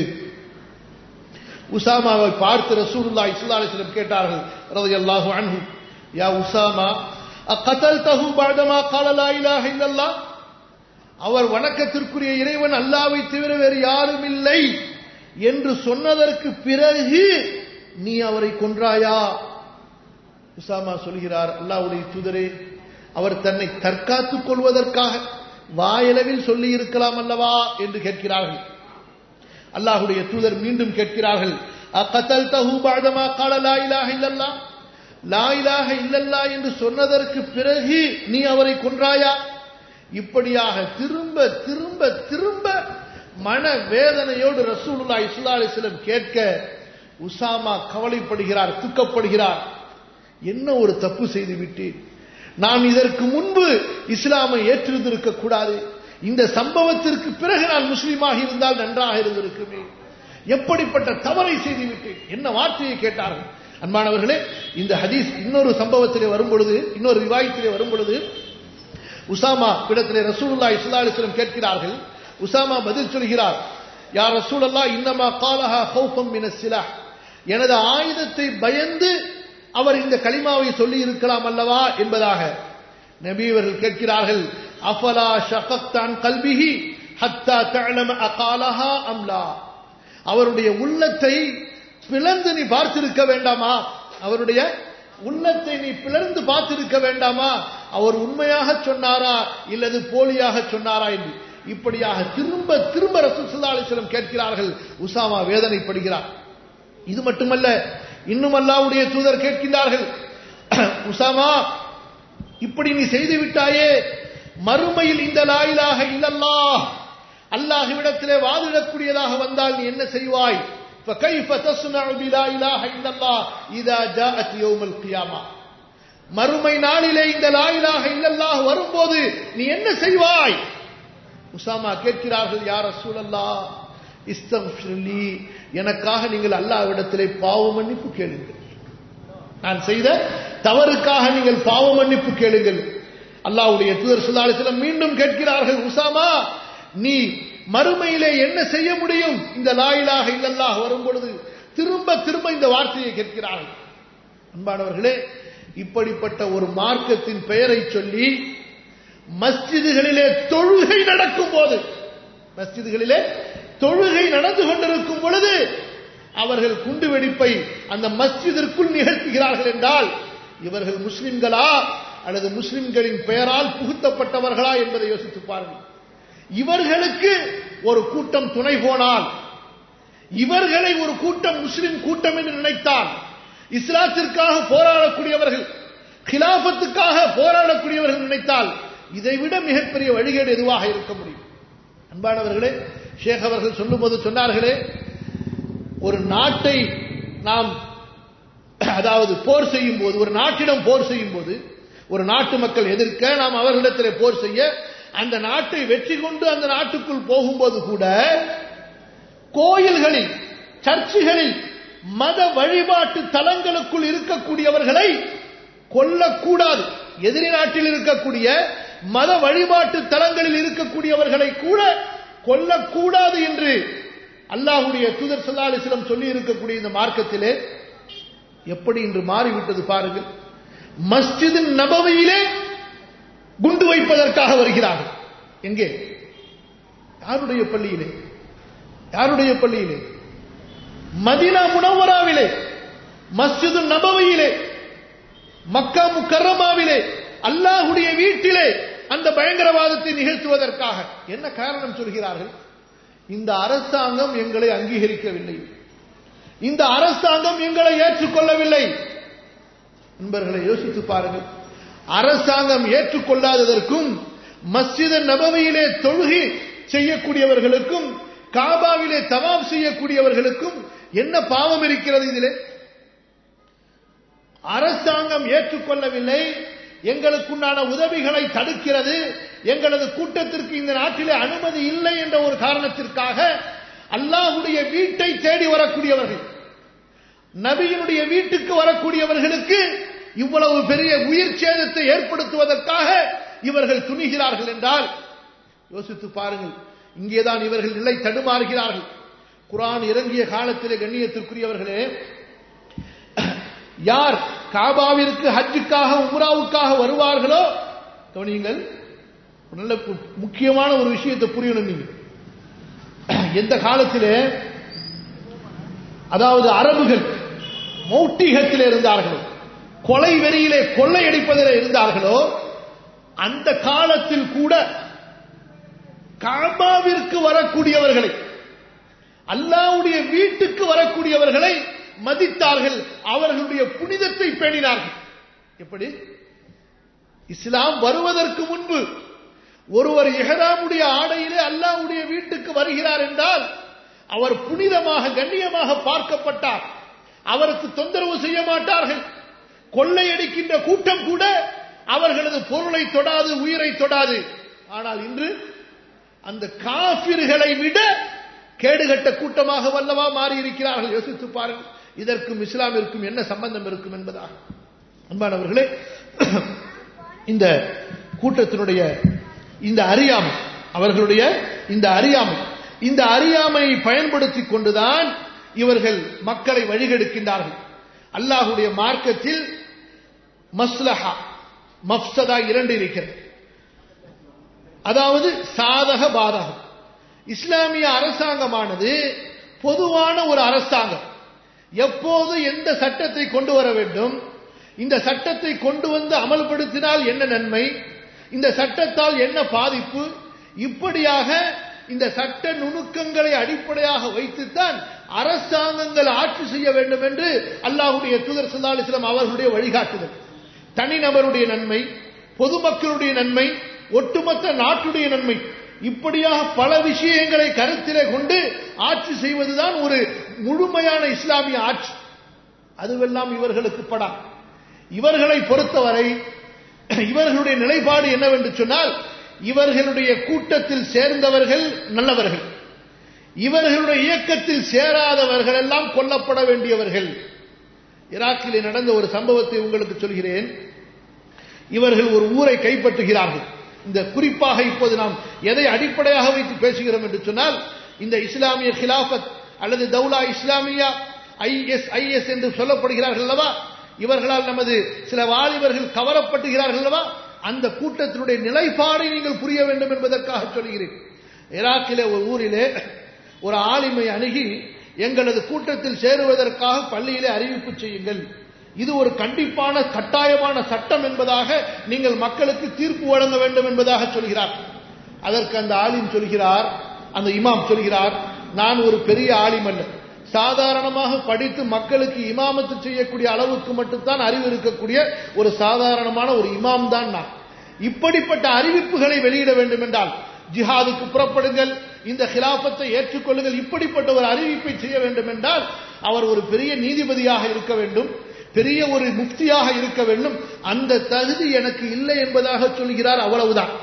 A: உசாமாவை பார்த்து ரசூலுல்லாஹி ஸல்லல்லாஹு அலைஹி வஸல்லம் கேட்டார்கள் ரலியல்லாஹு அன்ஹு, யா உசாமா அகதல்தஹு பஅதமா قال لا اله الا الله, அவர் வணக்கத்திற்குரிய இறைவன் அல்லாஹ்வை தவிர வேறு யாரும் இல்லை என்று சொன்னதற்கு பிறகு நீ அவரை கொன்றாயா? உசாமா சொல்கிறார், அல்லாஹ்வுடைய தூதரே, அவர் தன்னை தற்காத்துக் கொள்வதற்காக வாயளவில் சொல்லி இருக்கலாம் அல்லவா என்று கேட்கிறார்கள். அல்லாஹ்வுடைய தூதர் மீண்டும் கேட்கிறார்கள், அகதல்தஹு பஅதமா قال لا اله الا الله, லா இலாஹ இல்லல்லாஹ் என்று சொன்னதற்கு பிறகு நீ அவரை கொன்றாயா? இப்படியாக திரும்ப திரும்ப திரும்ப மன வேதனையோடு ரசூலுல்லாஹி ஸல்லல்லாஹு அலைஹி வஸல்லம் கேட்க உசாமா கவலைப்படுகிறார், துக்கப்படுகிறார். என்ன ஒரு தப்பு செய்து விட்டேன், நான் இதற்கு முன்பு இஸ்லாமை ஏற்றிருந்திருக்க கூடாது, இந்த சம்பவத்திற்கு பிறகு நான் முஸ்லீமாக இருந்தால் நன்றாக இருந்திருக்குமே, எப்படிப்பட்ட தவறை செய்து விட்டேன், என்ன வார்த்தையை கேட்டார்கள். அன்பானவர்களே, இந்த ஹதீஸ் இன்னொரு சம்பவத்திலே வரும்பொழுது, இன்னொரு ரிவாயத்திலே வரும்பொழுது உசாமா இடத்திலே ரசூலுல்லாஹி ஸல்லல்லாஹு அலைஹி வஸல்லம் கேட்கிறார்கள். உசாமா பதில் சொல்கிறார், யா ரசூலல்லாஹ், இன்னமா காலஹா ஹௌஃபம் மினஸ் சிலாஹ், எனது ஆயுதத்தை பயந்து அவர் இந்த கலிமாவை சொல்லி இருக்கலாம் அல்லவா என்பதாக. நபி அவர்கள் கேட்கிறார்கள், அஃபலா ஷகக்த அன் கல்பிஹி ஹத்தா தஅலம அகாலஹா அம் லா, அவருடைய உள்ளத்தை பிளந்து நீ பார்த்திருக்க வேண்டாமா, அவருடைய உள்ளத்தை நீ பிளந்து பார்த்திருக்க வேண்டாமா, அவர் உண்மையாக சொன்னாரா இல்லது போலியாக சொன்னாரா என்று. இப்படியாக திரும்ப திரும்ப ரசூல் ஸல்லல்லாஹு அலைஹி வஸல்லம் கேட்கிறார்கள். உசாமா வேதனைப்படுகிறார். இது மட்டுமல்ல, இன்னும் அல்லாஹ்வுடைய தூதர் கேட்கிறார்கள், உசாமா, இப்படி நீ செய்து விட்டாயே, மறுமையில் இந்த லா இலாஹ இல்லல்லாஹ் அல்லாஹ்விடத்திலே வாதிடக்கூடியதாக வந்தால் நீ என்ன செய்வாய்? فكيف تصنع بلا اله الا الله اذا جاءت يوم القيامه, மறுமை நாளிலே இந்த லா இலாஹ இல்லல்லாஹ் வரும்போது நீ என்ன செய்வாய்? உசாமா கேட்கிறார்கள், யா ரசூலல்லாஹ், இஸ்தக்ஃபிர்லி, எனக்காக நீங்கள் அல்லாஹ்விடத்திலே பாவ மன்னிப்பு கேளுங்கள், நான் செய்த தவறுக்காக நீங்கள் பாவ மன்னிப்பு கேளுங்கள். அல்லாஹ்வுடைய தூதர் ஸல்லல்லாஹு அலைஹி வஸல்லம் மீண்டும் கேட்கிறார்கள், உசாமா, நீ மறுமையிலே என்ன செய்ய முடியும் இந்த லா இலாஹ இல்லல்லாஹ் வரும்பொழுது? திரும்ப திரும்ப இந்த வார்த்தையை கேட்கிறார்கள். அன்பானவர்களே, இப்படிப்பட்ட ஒரு மார்க்கத்தின் பெயரை சொல்லி மஸ்ஜிதுகளிலே தொழுகை நடக்கும் போது, மஸ்ஜிதுகளிலே தொழுகை நடந்து கொண்டிருக்கும் பொழுது அவர்கள் குண்டுவெடிப்பை அந்த மஸ்ஜிதிற்குள் நிகழ்த்துகிறார்கள் என்றால் இவர்கள் முஸ்லிம்களா அல்லது முஸ்லிம்களின் பெயரால் புகுத்தப்பட்டவர்களா என்பதை யோசித்து பாருங்கள். இவர்களுக்கு ஒரு கூட்டம் துணை போனால், இவர்களை ஒரு கூட்டம் முஸ்லிம் கூட்டம் என்று நினைத்தால், இஸ்லாத்திற்காக போராடக்கூடியவர்கள், கிலாபத்துக்காக போராடக்கூடியவர்கள் நினைத்தால் இதைவிட மிகப்பெரிய வழிகேடு எதுவாக இருக்க முடியும்? அன்பானவர்களே, ஷேக் அவர்கள் சொல்லும்போது சொன்னார்களே, ஒரு நாட்டை நாம், அதாவது போர் செய்யும் போது, ஒரு நாட்டிடம் போர் செய்யும் போது, ஒரு நாட்டு மக்கள் எதிர்க்க நாம் அவர்களிடத்திலே போர் செய்ய அந்த நாட்டை வெற்றி கொண்டு அந்த நாட்டுக்குள் போகும்போது கூட கோயில்களில், சர்ச்சுகளில், மத வழிபாட்டு தலங்களுக்குள் இருக்கக்கூடியவர்களை கொல்லக்கூடாது. எதிரி நாட்டில் இருக்கக்கூடிய மத வழிபாட்டு தலங்களில் இருக்கக்கூடியவர்களை கூட கொல்லக்கூடாது என்று அல்லாஹ்வுடைய தூதர் ஸல்லல்லாஹு அலைஹி வஸல்லம் சொல்லி இருக்கக்கூடிய இந்த மார்க்கத்திலே எப்படி இன்று மாறிவிட்டது பாருங்கள். மஸ்ஜித் நபவியிலே குண்டு வைப்பதற்காக வருகிறார்கள். எங்கே? யாருடைய பள்ளியிலே? யாருடைய பள்ளியிலே? மதீனா முனவ்வராவிலே, மஸ்ஜித் நபவியிலே, மக்கா முக்கர்ரமாவிலே, அல்லாஹ்வுடைய வீட்டிலே அந்த பயங்கரவாதத்தை நிகழ்த்துவதற்காக. என்ன காரணம் சொல்கிறார்கள்? இந்த அரசாங்கம் எங்களை அங்கீகரிக்கவில்லை, இந்த அரசாங்கம் எங்களை ஏற்றுக்கொள்ளவில்லை. நண்பர்களை யோசித்து பாருங்கள். அரசாங்கம் ஏற்றுக்கொள்ளாததற்கும் மஸ்ஜித் நபவியிலே தொழுகை செய்யக்கூடியவர்களுக்கும் காபாவிலே தவாப் செய்யக்கூடியவர்களுக்கும் என்ன பாவம் இருக்கிறது இதிலே? அரசாங்கம் ஏற்றுக்கொள்ளவில்லை, எங்களுக்குண்டான உதவிகளை தடுக்கிறது, எங்களது கூட்டத்திற்கு இந்த நாட்டிலே அனுமதி இல்லை என்ற ஒரு காரணத்திற்காக அல்லாஹ்வுடைய வீட்டை தேடி வரக்கூடியவர்கள், நபியினுடைய வீட்டுக்கு வரக்கூடியவர்களுக்கு இவ்வளவு பெரிய உயிர் சேதத்தை ஏற்படுத்துவதற்காக இவர்கள் துணிகிறார்கள் என்றால் யோசித்து பாருங்கள். இங்கேதான் இவர்கள் நிலை தடுமாறுகிறார்கள். குர்ஆன் இறங்கிய காலத்திலே கண்ணியத்திற்குரியவர்களே, யார் காபாவிற்கு ஹஜ்ஜுக்காக உம்ராவுக்காக வருவார்களோ, கவனியுங்கள், நல்ல முக்கியமான ஒரு விஷயத்தை புரியணும். நீங்க எந்த காலத்திலே, அதாவது அரபுகள் மௌட்டிகத்திலே இருந்தார்களோ, கொலை வெறியிலே கொள்ளையடிப்பதிலே இருந்தார்களோ, அந்த காலத்தில் கூட காபாவிற்கு வரக்கூடியவர்களை, அல்லாஹ்வுடைய வீட்டுக்கு வரக்கூடியவர்களை மதித்தார்கள், அவர்களுடைய புனிதத்தை பேணினார்கள். எப்படி? இஸ்லாம் வருவதற்கு முன்பு ஒருவர் இஹ்ராமுடைய ஆடையிலே அல்லாஹ்வுடைய வீட்டுக்கு வருகிறார் என்றால் அவர் புனிதமாக கண்ணியமாக பார்க்கப்பட்டார். அவருக்கு தொந்தரவு செய்ய மாட்டார்கள். கொள்ளையடிக்கின்ற கூட்டம் கூட அவர்களது பொருளை தொடாது, உயிரை தொடாது. ஆனால் இன்று அந்த காஃபிர்களை விட கேடுகட்ட கூட்டமாக வல்லவா மாறி இருக்கிறார்கள். யோசித்து பாருங்கள், இதற்கும் இஸ்லாமிற்கும் என்ன சம்பந்தம் இருக்கும் என்பதாக. அன்பானவர்களே, இந்த கூட்டத்தினுடைய இந்த அறியாமை, அவர்களுடைய இந்த அறியாமையை பயன்படுத்திக் கொண்டுதான் இவர்கள் மக்களை வழிகெடுக்கின்றார்கள். அல்லாஹ்வுடைய மார்க்கத்தில் மஸ்லஹா மஃப்ஸதா இரண்டு இருக்கிறது. அதாவது சாதக பாதகம். இஸ்லாமிய அரசாங்கமானது பொதுவான ஒரு அரசாங்கம். எப்போது எந்த சட்டத்தை கொண்டு வர வேண்டும், இந்த சட்டத்தை கொண்டு வந்து அமல்படுத்தினால் என்ன நன்மை, இந்த சட்டத்தால் என்ன பாதிப்பு, இப்படியாக இந்த சட்ட நுணுக்கங்களை அடிப்படையாக வைத்துத்தான் அரசாங்கங்கள் ஆட்சி செய்ய வேண்டும் என்று அல்லாஹ்வுடைய தூதர் ஸல்லல்லாஹு அலைஹி வஸல்லம் அவர்களுடைய வழிகாட்டுதல். தனிநபருடைய நன்மை, பொதுமக்களுடைய நன்மை, ஒட்டுமொத்த நாட்டுடைய நன்மை, இப்படியாக பல விஷயங்களை கருத்திலே கொண்டு ஆட்சி செய்வதுதான் ஒரு முழுமையான இஸ்லாமிய ஆட்சி. அதுவெல்லாம் இவர்களுக்கு படா. இவர்களை பொறுத்தவரை இவர்களுடைய நிலைப்பாடு என்னவென்று சொன்னால், இவர்களுடைய கூட்டத்தில் சேர்ந்தவர்கள் நல்லவர்கள், இவர்களுடைய இயக்கத்தில் சேராதவர்கள் எல்லாம் கொல்லப்பட வேண்டியவர்கள். ஈராக்கிலே நடந்த ஒரு சம்பவத்தை உங்களுக்கு சொல்கிறேன். இவர்கள் ஒரு ஊரை கைப்பற்றுகிறார்கள். இந்த குறிப்பாக இப்போது நாம் எதை அடிப்படையாக வைத்து பேசுகிறோம் என்று சொன்னால், இந்த இஸ்லாமிய கிலாஃபத் அல்லது தௌலா இஸ்லாமியா, IS என்று சொல்லப்படுகிறார்கள் அல்லவா, இவர்களால் நமது சில வாலிபர்கள் கவரப்பட்டுகிறார்கள் அல்லவா, அந்த கூட்டத்தினுடைய நிலைப்பாடை நீங்கள் புரிய வேண்டும் என்பதற்காக சொல்கிறேன். ஈராக்கிலே ஒரு ஊரிலே ஒரு ஆலிமை அணுகி, எங்களது கூட்டத்தில் சேருவதற்காக பள்ளியிலே அறிவிப்பு செய்யுங்கள், இது ஒரு கண்டிப்பான கட்டாயமான சட்டம் என்பதாக நீங்கள் மக்களுக்கு தீர்ப்பு வழங்க வேண்டும் என்பதாக சொல்கிறார். அதற்கு அந்த ஆலிம் சொல்கிறார், அந்த இமாம் சொல்கிறார், நான் ஒரு பெரிய ஆலிம் அல்ல, சாதாரணமாக படித்து மக்களுக்கு இமாமத்து செய்யக்கூடிய அளவுக்கு மட்டும்தான் அறிவு இருக்கக்கூடிய ஒரு சாதாரணமான ஒரு இமாம் தான் நான். இப்படிப்பட்ட அறிவிப்புகளை வெளியிட வேண்டும் என்றால் ஜிஹாதுக்கு புறப்படுங்கள், இந்த கிலாபத்தை ஏற்றுக்கொள்ளுங்கள், இப்படிப்பட்ட ஒரு அறிவிப்பை செய்ய வேண்டும் என்றால் அவர் ஒரு பெரிய நீதிபதியாக இருக்க வேண்டும், பெரிய ஒரு முஃப்தியாக இருக்க வேண்டும். அந்த தகுதி எனக்கு இல்லை என்பதாக சொல்கிறார். அவ்வளவுதான்.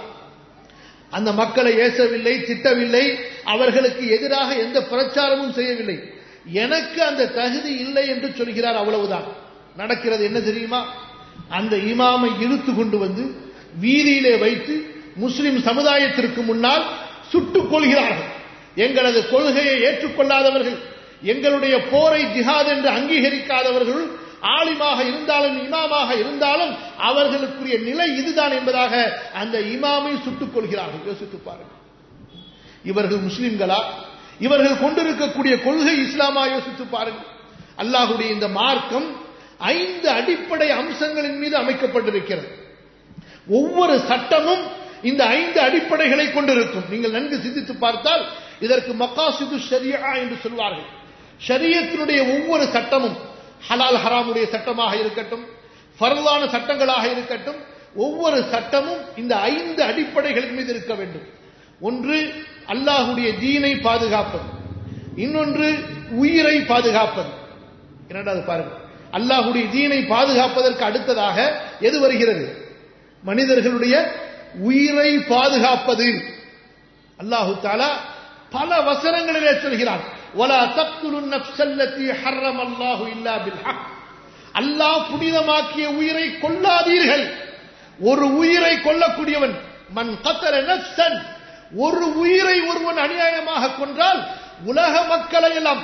A: அந்த மக்களை ஏசவில்லை, திட்டவில்லை, அவர்களுக்கு எதிராக எந்த பிரச்சாரமும் செய்யவில்லை. எனக்கு அந்த தகுதி இல்லை என்று சொல்கிறார். அவ்வளவுதான். நடக்கிறது என்ன தெரியுமா? அந்த இமாமை இழுத்து கொண்டு வந்து வீதியிலே வைத்து முஸ்லிம் சமுதாயத்திற்கு முன்னால் சுட்டுக் கொள்கிறார்கள். எங்களது கொள்கையை ஏற்றுக்கொள்ளாதவர்கள், எங்களுடைய போரை ஜிஹாத் என்று அங்கீகரிக்காதவர்கள் ஆலிமாக இருந்தாலும் இமாமாக இருந்தாலும் அவர்களுக்குரிய நிலை இதுதான் என்பதாக அந்த இமாமை சுட்டுக் கொள்கிறார்கள். யோசித்து பாருங்கள், இவர்கள் முஸ்லிம்களா? இவர்கள் கொண்டிருக்கக்கூடிய கொள்கை இஸ்லாமா? யோசித்து பாருங்கள். அல்லாஹ்வுடைய இந்த மார்க்கம் 5 அடிப்படை அம்சங்களின் மீது அமைக்கப்பட்டிருக்கிறது. ஒவ்வொரு சட்டமும் இந்த 5 அடிப்படைகளை கொண்டிருக்கும். நீங்கள் நன்கு சிந்தித்து பார்த்தால் இதற்கு மகாசிது ஷரியா என்று சொல்வார்கள். ஷரியத்தினுடைய ஒவ்வொரு சட்டமும், ஹலால் ஹராமுடைய சட்டமாக இருக்கட்டும், ஃபர்லான சட்டங்களாக இருக்கட்டும், ஒவ்வொரு சட்டமும் இந்த 5 அடிப்படைகளின் மீது இருக்க வேண்டும். ஒன்று அல்லாஹ்வுடைய தீனை பாதுகாப்பது, இன்னொன்று உயிரை பாதுகாப்பது. இரண்டாவது பாருங்கள், அல்லாஹ்வுடைய தீனை பாதுகாப்பதற்கு அடுத்ததாக எது வருகிறது? மனிதர்களுடைய உயிரை பாதுகாப்பது. அல்லாஹு தஆலா பல வசனங்களிலே சொல்கிறான், வலா தக்துலுன் நஃப்ஸல்லதி ஹர்ரமல்லாஹு இல்லா பில் ஹக். அல்லாஹ் புனிதமாக்கிய உயிரை கொல்லாதீர்கள். ஒரு உயிரை கொல்லக்கூடியவன், மன் கத்தல நஃப்ஸன், ஒரு உயிரை ஒருவன் அநியாயமாக கொன்றால் உலக மக்களை எல்லாம்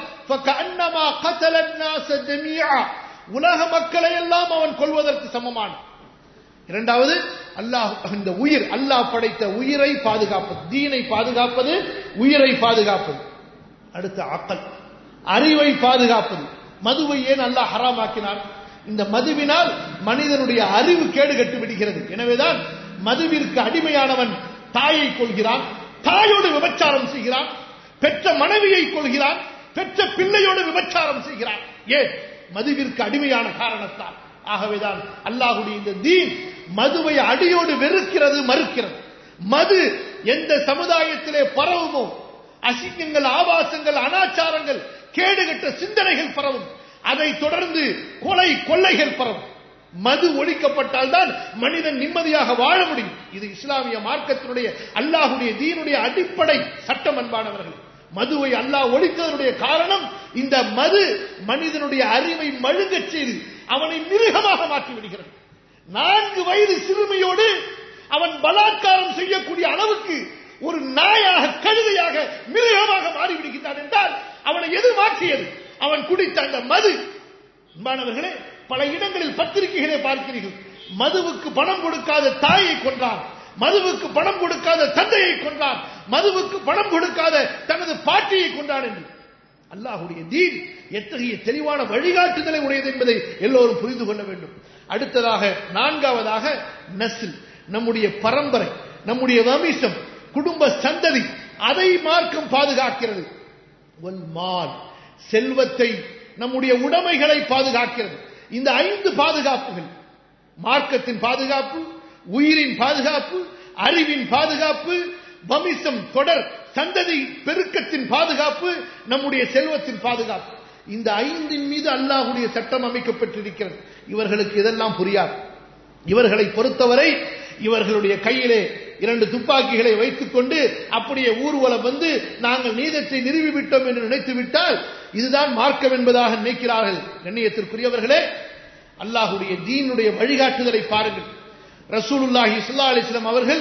A: உலக மக்களை எல்லாம் அவன் கொல்வதற்கு சமமான. இரண்டாவது, அல்லாஹ் இந்த உயிர், அல்லாஹ் படைத்த உயிரை பாதுகாப்பது, தீனை பாதுகாப்பது, உயிரை பாதுகாப்பது. அடுத்த அக்கல், அறிவை பாதுகாப்பது. மதுவை ஏன் அல்லாஹ் ஹராமாக்கினான்? இந்த மதுவினால் மனிதனுடைய அறிவு கேடு கட்டு விடுகிறது. எனவேதான் மதுவிற்கு அடிமையானவன் தாயை கொள்கிறான், தாயோடு விபச்சாரம் செய்கிறான், பெற்ற மனைவியை கொள்கிறான், பெற்ற பிள்ளையோடு விபச்சாரம் செய்கிறான். ஏன்? மதுவிற்கு அடிமையான காரணத்தால். ஆகவேதான் அல்லாஹ்வுடைய இந்த தீன் மதுவை அடியோடு வெறுக்கிறது, மறுக்கிறது. மது எந்த சமுதாயத்திலே பரவுமோ அசிங்கங்கள், ஆபாசங்கள், அனாச்சாரங்கள், கேடுகட்ட சிந்தனைகள் பரவும். அதை தொடர்ந்து கொலை, கொள்ளைகள் பரவும். மது ஒழிக்கப்பட்டால் தான் மனிதன் நிம்மதியாக வாழ முடியும். இது இஸ்லாமிய மார்க்கத்தினுடைய, அல்லாஹ்வுடைய தீனுடைய அடிப்படை சட்டம். அன்பானவர்கள், மதுவை அல்லாஹ் ஒழித்ததனுடைய காரணம் இந்த மது மனிதனுடைய அறிவை மழுங்கச் செய்து அவனை மிருகமாக மாற்றி விடுகிறது. 4 வயது சிறுமியோடு அவன் பலாத்காரம் செய்யக்கூடிய அளவுக்கு ஒரு நாயாக, கழுதையாக, மிருகமாக மாறிவிடுகிறான் என்றால் அவனை எது மாற்றியது? அவன் குடித்த அந்த மது. அன்பானவர்களே, பல இடங்களில் பத்திரிகைகளை பார்க்கிறீர்கள். மதுவுக்கு பணம் கொடுக்காத தாயை கொன்றான், மதுவுக்கு பணம் கொடுக்காத தந்தையை கொன்றான், மதுவுக்கு பணம் கொடுக்காத தனது பாட்டியை கொன்றான் என்று. அல்லாஹ்வுடைய தீன் எத்தகைய தெளிவான வழிகாட்டுதலை உடையது என்பதை எல்லோரும் புரிந்து கொள்ள வேண்டும். அடுத்ததாக, 4வதாக நஸ்ல், நம்முடைய பரம்பரை, நம்முடைய வம்சம், குடும்ப சந்ததி, அதை மார்க்கம் பாதுகாக்கிறது. வல்மால், செல்வத்தை, நம்முடைய உடைமைகளை பாதுகாக்கிறது. இந்த 5 பாதுகாப்புகள், மார்க்கத்தின் பாதுகாப்பு, உயிரின் பாதுகாப்பு, அறிவின் பாதுகாப்பு, வம்சம், தொடர் சந்ததி பெருக்கத்தின் பாதுகாப்பு, நம்முடைய செல்வத்தின் பாதுகாப்பு, இந்த 5 மீது அல்லாஹ்வுடைய சட்டம் அமைக்கப்பட்டிருக்கிறது. இவர்களுக்கு இதெல்லாம் புரியாது. இவர்களை பொறுத்தவரை இவர்களுடைய கையிலே 2 துப்பாக்கிகளை வைத்துக் கொண்டு அப்படியே ஊர்வலம் வந்து நாங்கள் நீதத்தை நிறுவிவிட்டோம் என்று நினைத்து விட்டால் இதுதான் மார்க்கம் என்பதாக நினைக்கிறார்கள். கண்ணியத்திற்குரியவர்களே, அல்லாஹ்வுடைய தீனுடைய வழிகாட்டுதலை பாருங்கள். ரசூலுல்லாஹி ஸல்லல்லாஹு அலைஹி வஸல்லம் அவர்கள்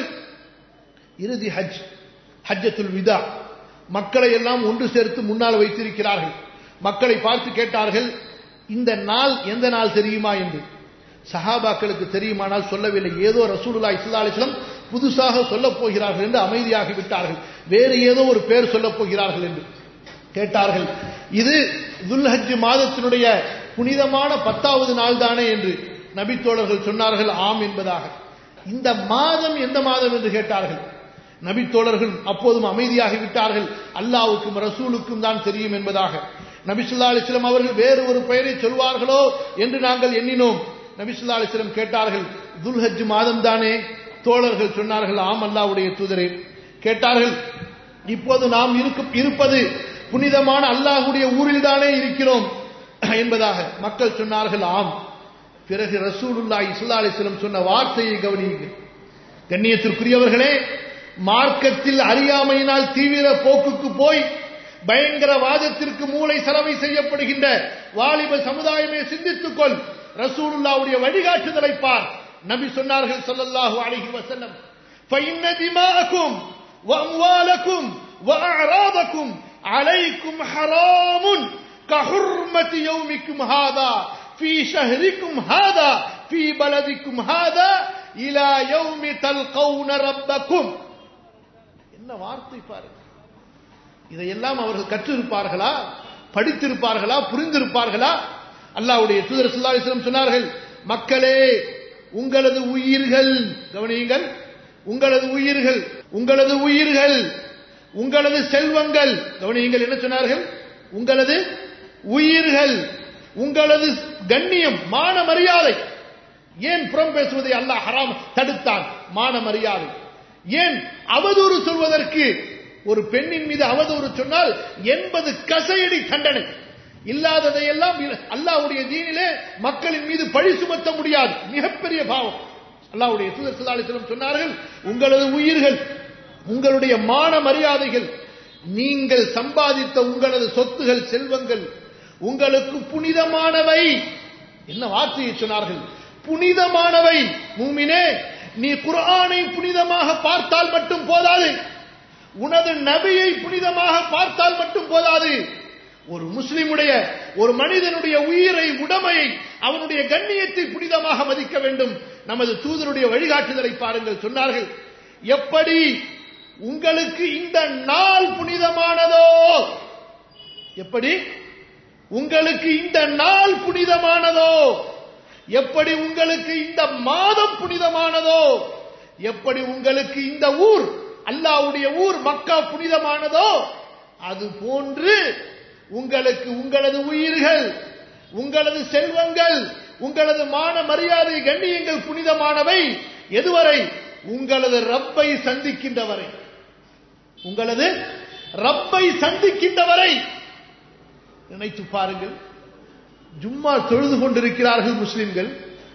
A: இறுதி ஹஜ், ஹஜ்ஜத்துல் விதா, மக்களை எல்லாம் ஒன்று சேர்த்து முன்னால் வைத்திருக்கிறார்கள். மக்களை பார்த்து கேட்டார்கள், இந்த நாள் எந்த நாள் தெரியுமா என்று. சஹாபாக்களுக்கு தெரியுமானால் சொல்லவில்லை. ஏதோ ரசூலுல்லாஹி ஸல்லல்லாஹு அலைஹி வஸல்லம் புதுசாக சொல்லப் போகிறார்கள் என்று அமைதியாகி விட்டார்கள். வேறு ஏதோ ஒரு பேர் சொல்லப் போகிறார்கள் என்று கேட்டார்கள். இது துல்ஹஜ் மாதத்தினுடைய புனிதமான 10வது நாள் தானே என்று நபித்தோழர்கள் சொன்னார்கள், ஆம் என்பதாக. இந்த மாதம் எந்த மாதம் என்று கேட்டார்கள். நபித்தோழர்கள் அப்போதும் அமைதியாகி விட்டார்கள். அல்லாஹ்வுக்கும் ரசூலுக்கும் தான் தெரியும் என்பதாக. நபி ஸல்லல்லாஹு அலைஹி வஸல்லம் அவர்கள் வேறு ஒரு பெயரை சொல்வார்களோ என்று நாங்கள் எண்ணினோம். நபி ஸல்லல்லாஹு அலைஹி வஸல்லம் கேட்டார்கள், துல்ஹஜ் மாதம் தானே? தோழர்கள் சொன்னார்கள், ஆம் அல்லாஹ்வுடைய தூதரே. கேட்டார்கள், இப்போது நாம் இருப்பது புனிதமான அல்லாஹ்வுடைய ஊரில் தானே இருக்கிறோம் என்பதாக. மக்கள் சொன்னார்கள், ஆம். பிறகு ரசூலுல்லாஹி ஸல்லல்லாஹு அலைஹி வஸல்லம் சொன்ன வார்த்தையை கவனியுங்கள். கண்ணியத்திற்குரியவர்களே, மார்க்கத்தில் அறியாமையினால் தீவிர போக்குக்கு போய் பயங்கரவாதத்திற்கு மூளை சலவை செய்யப்படுகின்ற வாலிப சமுதாயமே சிந்தித்துக்கொள். ரசூலுல்லாஹ்வுடைய வழிகாட்டுதலை பார். நபி சொன்னார்கள் ஸல்லல்லாஹு அலைஹி வஸல்லம், ஃபஇன்ன திமாஅக்கும் வஅம்வாலக்கும் வஅஅராதக்கும் அலைக்கும் ஹராமுன் கஹுர்மதி யௌமிக்கும் ஹாதா ஃபீ ஷஹரிக்கும் ஹாதா ஃபீ பலதிக்கும் ஹாதா இலா யௌமி தல்கௌன ரப்பக்கும். என்ன வார்த்தை பாருங்கள். இதையெல்லாம் அவர்கள் கற்றிருப்பார்களா, படித்திருப்பார்களா, புரிந்திருப்பார்களா? அல்லாஹ்வுடைய தூதர் ஸல்லல்லாஹு அலைஹி வஸல்லம் சொன்னார்கள், மக்களே, உங்களது உயிர்கள், கவனியுங்கள், உங்களது உயிர்கள், உங்களது உயிர்கள், உங்களது செல்வங்கள், கவனியுங்கள், என்ன சொன்னார்கள்? உங்களது உயிர்கள், உங்களது கண்ணியம், மான மரியாதை. ஏன் புறம் பேசுவதை அல்லாஹ் ஹராம் தடுத்தான்? மான மரியாதை. ஏன் அவதூறு சொல்வதற்கு? ஒரு பெண்ணின் மீது அவதூறு சொன்னால் 80 கசையடி தண்டனை. இல்லாததையெல்லாம் அல்லாஹ்வுடைய தீனிலே மக்களின் மீது பழி சுமத்த முடியாது, மிகப்பெரிய பாவம். அல்லாஹ்வுடைய தூதர் ஸல்லல்லாஹு அலைஹி வஸல்லம் சொன்னார்கள், உங்களது உயிர்கள், உங்களுடைய மான மரியாதைகள், நீங்கள் சம்பாதித்த உங்களது சொத்துகள், செல்வங்கள் உங்களுக்கு புனிதமானவை. என்ன வார்த்தையை சொன்னார்கள்? புனிதமானவை. மூமினே, நீ குர்ஆனை புனிதமாக பார்த்தால் மட்டும் போதாது, உனது நபியை புனிதமாக பார்த்தால் மட்டும் போதாது, ஒரு முஸ்லிமுடைய ஒரு மனிதனுடைய உயிரை, உடமையை, அவனுடைய கண்ணியத்தை புனிதமாக மதிக்க வேண்டும். நமது தூதருடைய வழிகாட்டுதலை பாருங்கள். சொன்னார்கள், எப்படி உங்களுக்கு இந்த நாள் புனிதமானதோ, எப்படி உங்களுக்கு இந்த நாள் புனிதமானதோ, எப்படி உங்களுக்கு இந்த மாதம் புனிதமானதோ, எப்படி உங்களுக்கு இந்த ஊர், அல்லாஹ்வுடைய ஊர் மக்கா புனிதமானதோ, அது போன்று உங்களுக்கு உங்களது உயிர்கள், உங்களது செல்வங்கள், உங்களது மான மரியாதை கண்ணியங்கள் புனிதமானவை. எதுவரை? உங்களது ரப்பை சந்திக்கின்ற வரை. உங்களது ரப்பை சந்திக்கின்ற வரை. நினைத்து பாருங்கள், ஜும்மா தொழுது கொண்டிருக்கிறார்கள் முஸ்லிம்கள்,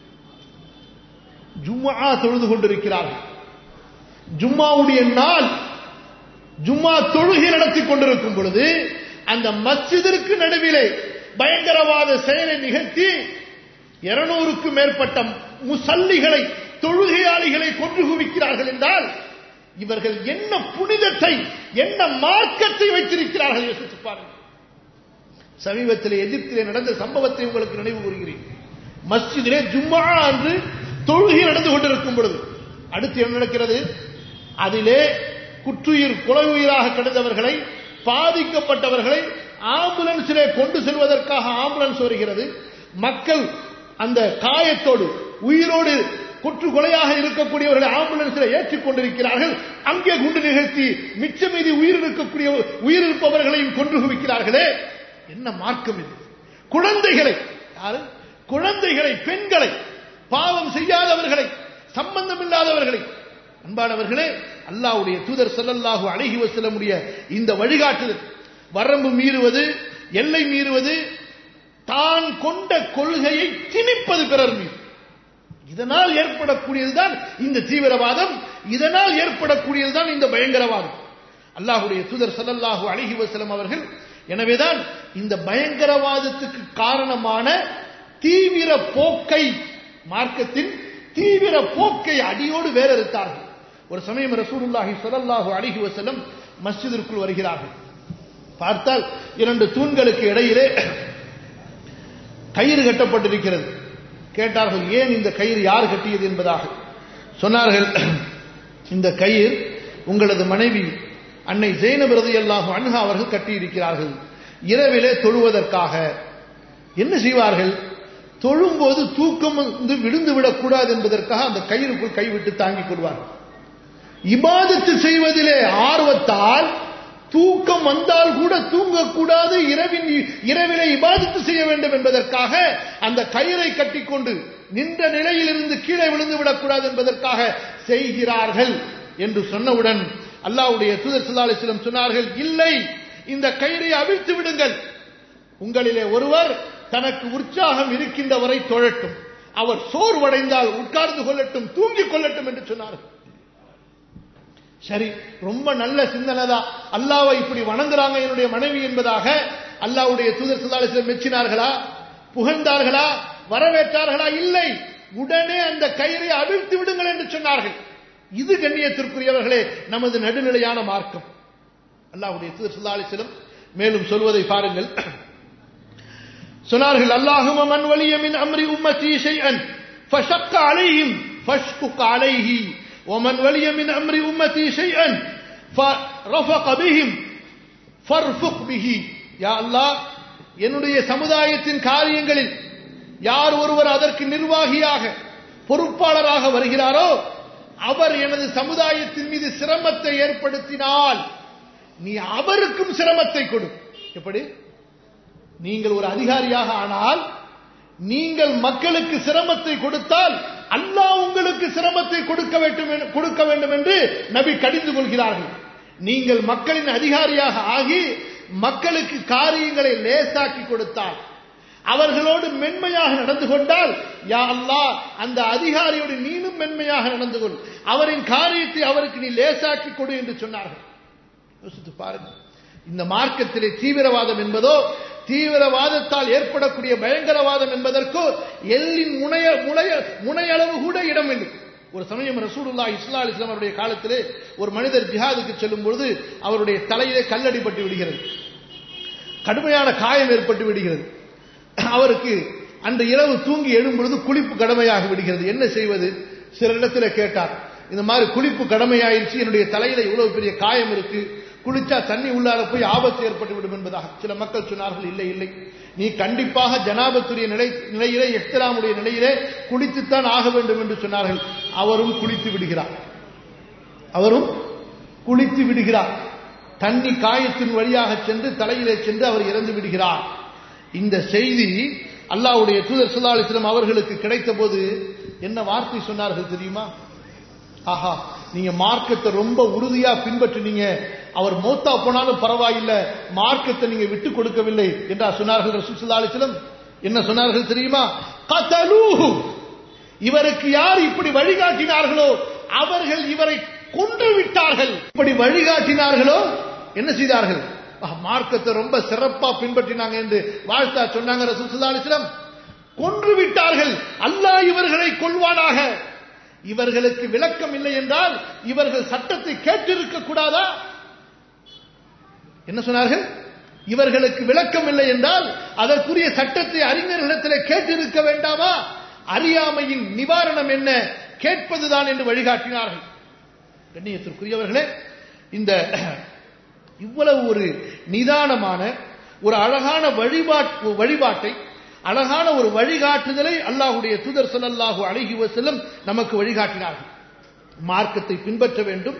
A: ஜும்மா தொழுது கொண்டிருக்கிறார்கள். ஜும்மாவுடைய நாள், ஜும்மா தொழுகை நடத்தி கொண்டிருக்கும் பொழுது அந்த மஸ்ஜிதிற்கு நடுவிலே பயங்கரவாத செயலை நிகழ்த்தி 200க்கும் மேற்பட்ட முசல்லிகளை, தொழுகையாளிகளை கொன்று குவிக்கிறார்கள் என்றால் இவர்கள் என்ன புனிதத்தை, என்ன மார்க்கத்தை வைத்திருக்கிறார்கள் யோசித்து பாருங்கள். சமீபத்தில் எகிப்திலே நடந்த சம்பவத்தை உங்களுக்கு நினைவு கூறுகிறேன். மஸ்ஜிதிலே ஜும்மா அன்று தொழுகை நடந்து கொண்டிருக்கும் பொழுது அடுத்து என்ன நடக்கிறது? அதிலே குற்றுயிர், கொலை உயிராக கிடந்தவர்களை, பாதிக்கப்பட்டவர்களை ஆம்புலன்ஸிலே கொண்டு செல்வதற்காக ஆம்புலன்ஸ் வருகிறது. மக்கள் அந்த காயத்தோடு, உயிரோடு, குற்று கொலையாக இருக்கக்கூடியவர்களை ஆம்புலன்ஸில் ஏற்றிக் கொண்டிருக்கிறார்கள். அங்கே குண்டு நிகழ்த்தி மிச்ச மீதி உயிரிழப்பவர்களையும் கொன்று குவிக்கிறார்களே. என்ன மார்க்கம் இது? குழந்தைகளை, யாரு? குழந்தைகளை, பெண்களை, பாவம் செய்யாதவர்களை, சம்பந்தம் இல்லாதவர்களை. அன்பானவர்களே, அல்லாஹ்வுடைய தூதர் ஸல்லல்லாஹு அலைஹி வஸல்லம் உடைய இந்த வழிகாட்டுதல், வரம்பு மீறுவது, எல்லை மீறுவது, தான் கொண்ட கொள்கையை திணிப்பது பிறர் மீது, இதனால் ஏற்படக்கூடியதுதான் இந்த தீவிரவாதம், இதனால் ஏற்படக்கூடியதுதான் இந்த பயங்கரவாதம். அல்லாஹ்வுடைய தூதர் ஸல்லல்லாஹு அலைஹி வஸல்லம் அவர்கள் எனவேதான் இந்த பயங்கரவாதத்துக்கு காரணமான தீவிர போக்கை, மார்க்கத்தின் தீவிர போக்கை அடியோடு வேறறுத்தார்கள். ஒரு சமயம் ரசூலுல்லாஹி ஸல்லல்லாஹு அலைஹி வஸல்லம் மஸ்ஜிதிற்குள் வருகிறார்கள். பார்த்தால் 2 தூண்களுக்கு இடையிலே கயிறு கட்டப்பட்டிருக்கிறது. கேட்டார்கள், ஏன் இந்த கயிறு யார் கட்டியது என்பதாக. சொன்னார்கள், இந்த கயிறு உங்களது மனைவி அன்னை ஜெய்னப் ரலியல்லாஹு அன்ஹா அவர்கள் கட்டியிருக்கிறார்கள். இரவிலே தொழுவதற்காக. என்ன செய்வார்கள்? தொழும்போது தூக்கம் விழுந்து விடக்கூடாது என்பதற்காக அந்த கயிறுக்குள் கைவிட்டு தாங்கிக் கொள்வார்கள். இபாதத்து செய்வதிலே ஆர்வத்தால் தூக்கம் வந்தால் கூட தூங்கக்கூடாது, இரவிலே இபாதத்து செய்ய வேண்டும் என்பதற்காக அந்த கயிறை கட்டிக்கொண்டு நின்ற நிலையிலிருந்து கீழே விழுந்து விடக்கூடாது என்பதற்காக செய்கிறார்கள் என்று சொன்னவுடன் அல்லாஹ்வுடைய தூதர் ஸல்லல்லாஹு அலைஹி வஸல்லம் சொன்னார்கள், இல்லை, இந்த கயிறை அவிழ்த்து விடுங்கள். உங்களிலே ஒருவர் தனக்கு உற்சாகம் இருக்கின்ற வரை தொழட்டும், அவர் சோர்வடைந்தால் உட்கார்ந்து கொள்ளட்டும், தூங்கிக் கொள்ளட்டும் என்று சொன்னார்கள். சரி, ரொம்ப நல்ல சிந்தனை தான். அல்லாஹ்வை இப்படி வணங்குறாங்க என்னுடைய மனைவி என்பதாக அல்லாஹ்வுடைய தூதர் ஸல்லல்லாஹு அலைஹி வஸல்லம் மெச்சினார்களா? புகழ்ந்தார்களா? வரவேற்றார்களா? இல்லை. உடனே அந்த கயிறை அவிழ்த்து விடுங்கள் என்று சொன்னார்கள். இது கண்ணியத்திற்குரியவர்களே நமது நடுநிலையான மார்க்கம். அல்லாஹ்வுடைய தூதர் ஸல்லல்லாஹு அலைஹி வஸல்லம் மேலும் சொல்வதை பாருங்கள். சொன்னார்கள், அல்லாஹும்ம மன் வலிய மின் அம்ரி உம்மதி ஷைஅன் ஃபஷக்க அலைஹிம் ஃபஷ்குக் அலைஹி ومن ولي من امر امتي شيئا فرفق بهم فارفق به. யா அல்லாஹ், என்னுடைய சமுதாயத்தின் காரியங்களில் யார் ஒருவர் அதற்கு நிர்வாகியாக, பொறுப்பாளராக வருகிறாரோ அவர் எனது சமுதாயத்தின் மீது சிரமத்தை ஏற்படுத்தினால் நீ அவருக்கும் சிரமத்தை கொடு. எப்படி? நீங்கள் ஒரு அதிகாரியாக ஆனால் நீங்கள் மக்களுக்கு சிரமத்தை கொடுத்தால் அல்லாஹ் உங்களுக்கு சிரமத்தை கொடுக்க வேண்டும் என்று நபி கடிந்து கொள்கிறார்கள். நீங்கள் மக்களின் அதிகாரியாக ஆகி மக்களுக்கு காரியங்களை லேசாக்கி கொடுத்தால், அவர்களோடு மென்மையாக நடந்து கொண்டால், யா அல்லாஹ், அந்த அதிகாரியோடு நீனும் மென்மையாக நடந்து கொள், அவரின் காரியத்தை அவருக்கு நீ லேசாக்கி கொடு என்று சொன்னார்கள். யோசித்து பாருங்கள். இந்த மார்க்கத்திலே தீவிரவாதம் என்பதோ, தீவிரவாதத்தால் ஏற்படக்கூடிய பயங்கரவாதம் என்பதற்கோ எல்லின் முனையளவு கூட இடமில்லை. ஒரு சமயம் ரசூலுல்லாஹி ஸல்லல்லாஹு அலைஹி வஸல்லம் அவருடைய காலத்திலே ஒரு மனிதர் ஜிஹாதுக்கு செல்லும் பொழுது அவருடைய தலையிலே கல்லடிப்பட்டு விடுகிறது, கடுமையான காயம் ஏற்பட்டு விடுகிறது. அவருக்கு அந்த இரவு தூங்கி எழும் பொழுது குளிப்பு கடமையாகி விடுகிறது. என்ன செய்வது? சில இடத்துல கேட்டார், இந்த மாதிரி குளிப்பு கடமையாயிருச்சு, என்னுடைய தலையில இவ்வளவு பெரிய காயம் இருக்கு, குளிச்சா தண்ணி உள்ளார போய் ஆபத்து ஏற்பட்டு விடும் என்பதாக. சில மக்கள் சொன்னார்கள், இல்லை இல்லை, நீ கண்டிப்பாக ஜனாபத்துடைய நிலையிலே இஹ்திராமுடைய நிலையிலே குளித்துத்தான் ஆக வேண்டும் என்று சொன்னார்கள். அவரும் குளித்து விடுகிறார். தண்ணி காயத்தின் வழியாக சென்று தலையிலே சென்று அவர் இறந்து விடுகிறார். இந்த செய்தி அல்லாஹ்வுடைய தூதர் ஸல்லல்லாஹு அலைஹி வஸல்லம் அவர்களுக்கு கிடைத்த போது என்ன வார்த்தை சொன்னார்கள் தெரியுமா? ஆஹா, நீங்க மார்க்கத்தை ரொம்ப உறுதியா பின்பற்றினீங்க, அவர் மௌத்தா போனாலும் பரவாயில்லை, மார்க்கத்தை நீங்க விட்டு கொடுக்கவில்லை என்றா சொன்னார்கள் ரசூல் ஸல்லல்லாஹு அலைஹி வஸல்லம். என்ன சொன்னார்கள் தெரியுமா? கதலூஹு, இவருக்கு யார் இப்படி வழிகாட்டினார்களோ அவர்கள் இவரை கொன்று விட்டார்கள். இப்படி வழிகாட்டினார்களோ என்ன செய்தார்கள்? மார்க்கத்தை ரொம்ப சிறப்பா பின்பற்றினாங்க என்று வாழ்த்தா சொன்னாங்க ரசூல் ஸல்லல்லாஹு அலைஹி வஸல்லம். கொன்று விட்டார்கள், அல்லாஹ் இவர்களை கொல்வானாக. இவர்களுக்கு விளக்கம் இல்லை என்றால் இவர்கள் சட்டத்தை கேட்டிருக்க கூடாதா? என்ன சொன்னார்கள்? இவர்களுக்கு விளக்கம் இல்லை என்றால் அதற்குரிய சட்டத்தை அறிஞர்களிடத்தில் கேட்டிருக்க வேண்டாமா? அறியாமையின் நிவாரணம் என்ன? கேட்பதுதான் என்று வழிகாட்டினார்கள். கண்ணியத்திற்குரியவர்களே, இந்த இவ்வளவு ஒரு நிதானமான ஒரு அழகான வழிபாட்டை, அழகான ஒரு வழிகாட்டுதலை அல்லாஹ்வுடைய தூதர் ஸல்லல்லாஹு அலைஹி வஸல்லம் நமக்கு வழிகாட்டினார்கள். மார்க்கத்தை பின்பற்ற வேண்டும்,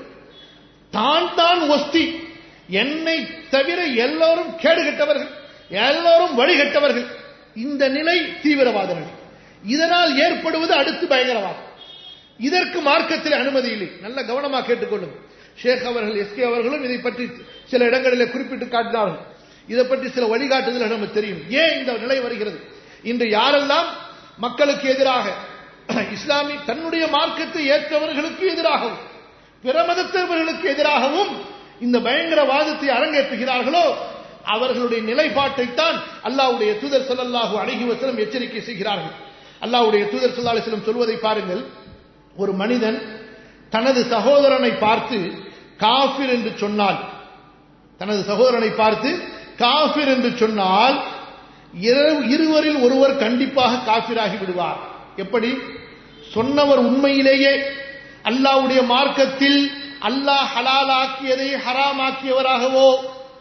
A: தான் ஒஸ்தி, என்னை தவிர எல்லோரும் கேடுகட்டவர்கள், எல்லோரும் வழிகட்டவர்கள், இந்த நிலை தீவிரவாத நிலை. இதனால் ஏற்படுவது அடுத்து பயங்கரவாதம். இதற்கு மார்க்கத்தில் அனுமதி இல்லை. நல்ல கவனமாக கேட்டுக்கொள்ளும். ஷேக் அவர்கள், எஸ்கே அவர்களும் இதை பற்றி சில இடங்களில் குறிப்பிட்டு காட்டினார்கள். இதை பற்றி சில வழிகாட்டுதல் நமக்கு தெரியும். ஏன் இந்த நிலை வருகிறது? இன்று யாரெல்லாம் மக்களுக்கு எதிராக, இஸ்லாமி தன்னுடைய மார்க்கத்தை ஏற்றவர்களுக்கு எதிராகவும் பிற மதத்தவர்களுக்கு எதிராகவும் இந்த பயங்கரவாதத்தை அரங்கேற்றுகிறார்களோ அவர்களுடைய நிலைப்பாட்டைத்தான் அல்லாஹ்வுடைய தூதர் ஸல்லல்லாஹு அலைஹி வஸல்லம் எச்சரிக்கை செய்கிறார்கள். அல்லாஹ்வுடைய தூதர் ஸல்லல்லாஹு அலைஹி வஸல்லம் சொல்வதை பாருங்கள். ஒரு மனிதன் தனது சகோதரனை பார்த்து காஃபிர் என்று சொன்னால், தனது சகோதரனை பார்த்து காஃபிர் என்று சொன்னால் இருவரில் ஒருவர் கண்டிப்பாக காஃபிராகி விடுவார். எப்படி? சொன்னவர் உண்மையிலேயே அல்லாஹ்வுடைய மார்க்கத்தில் அல்லாஹ் ஹலாலாக்கியதை ஹராமாக்கியவராகவோ,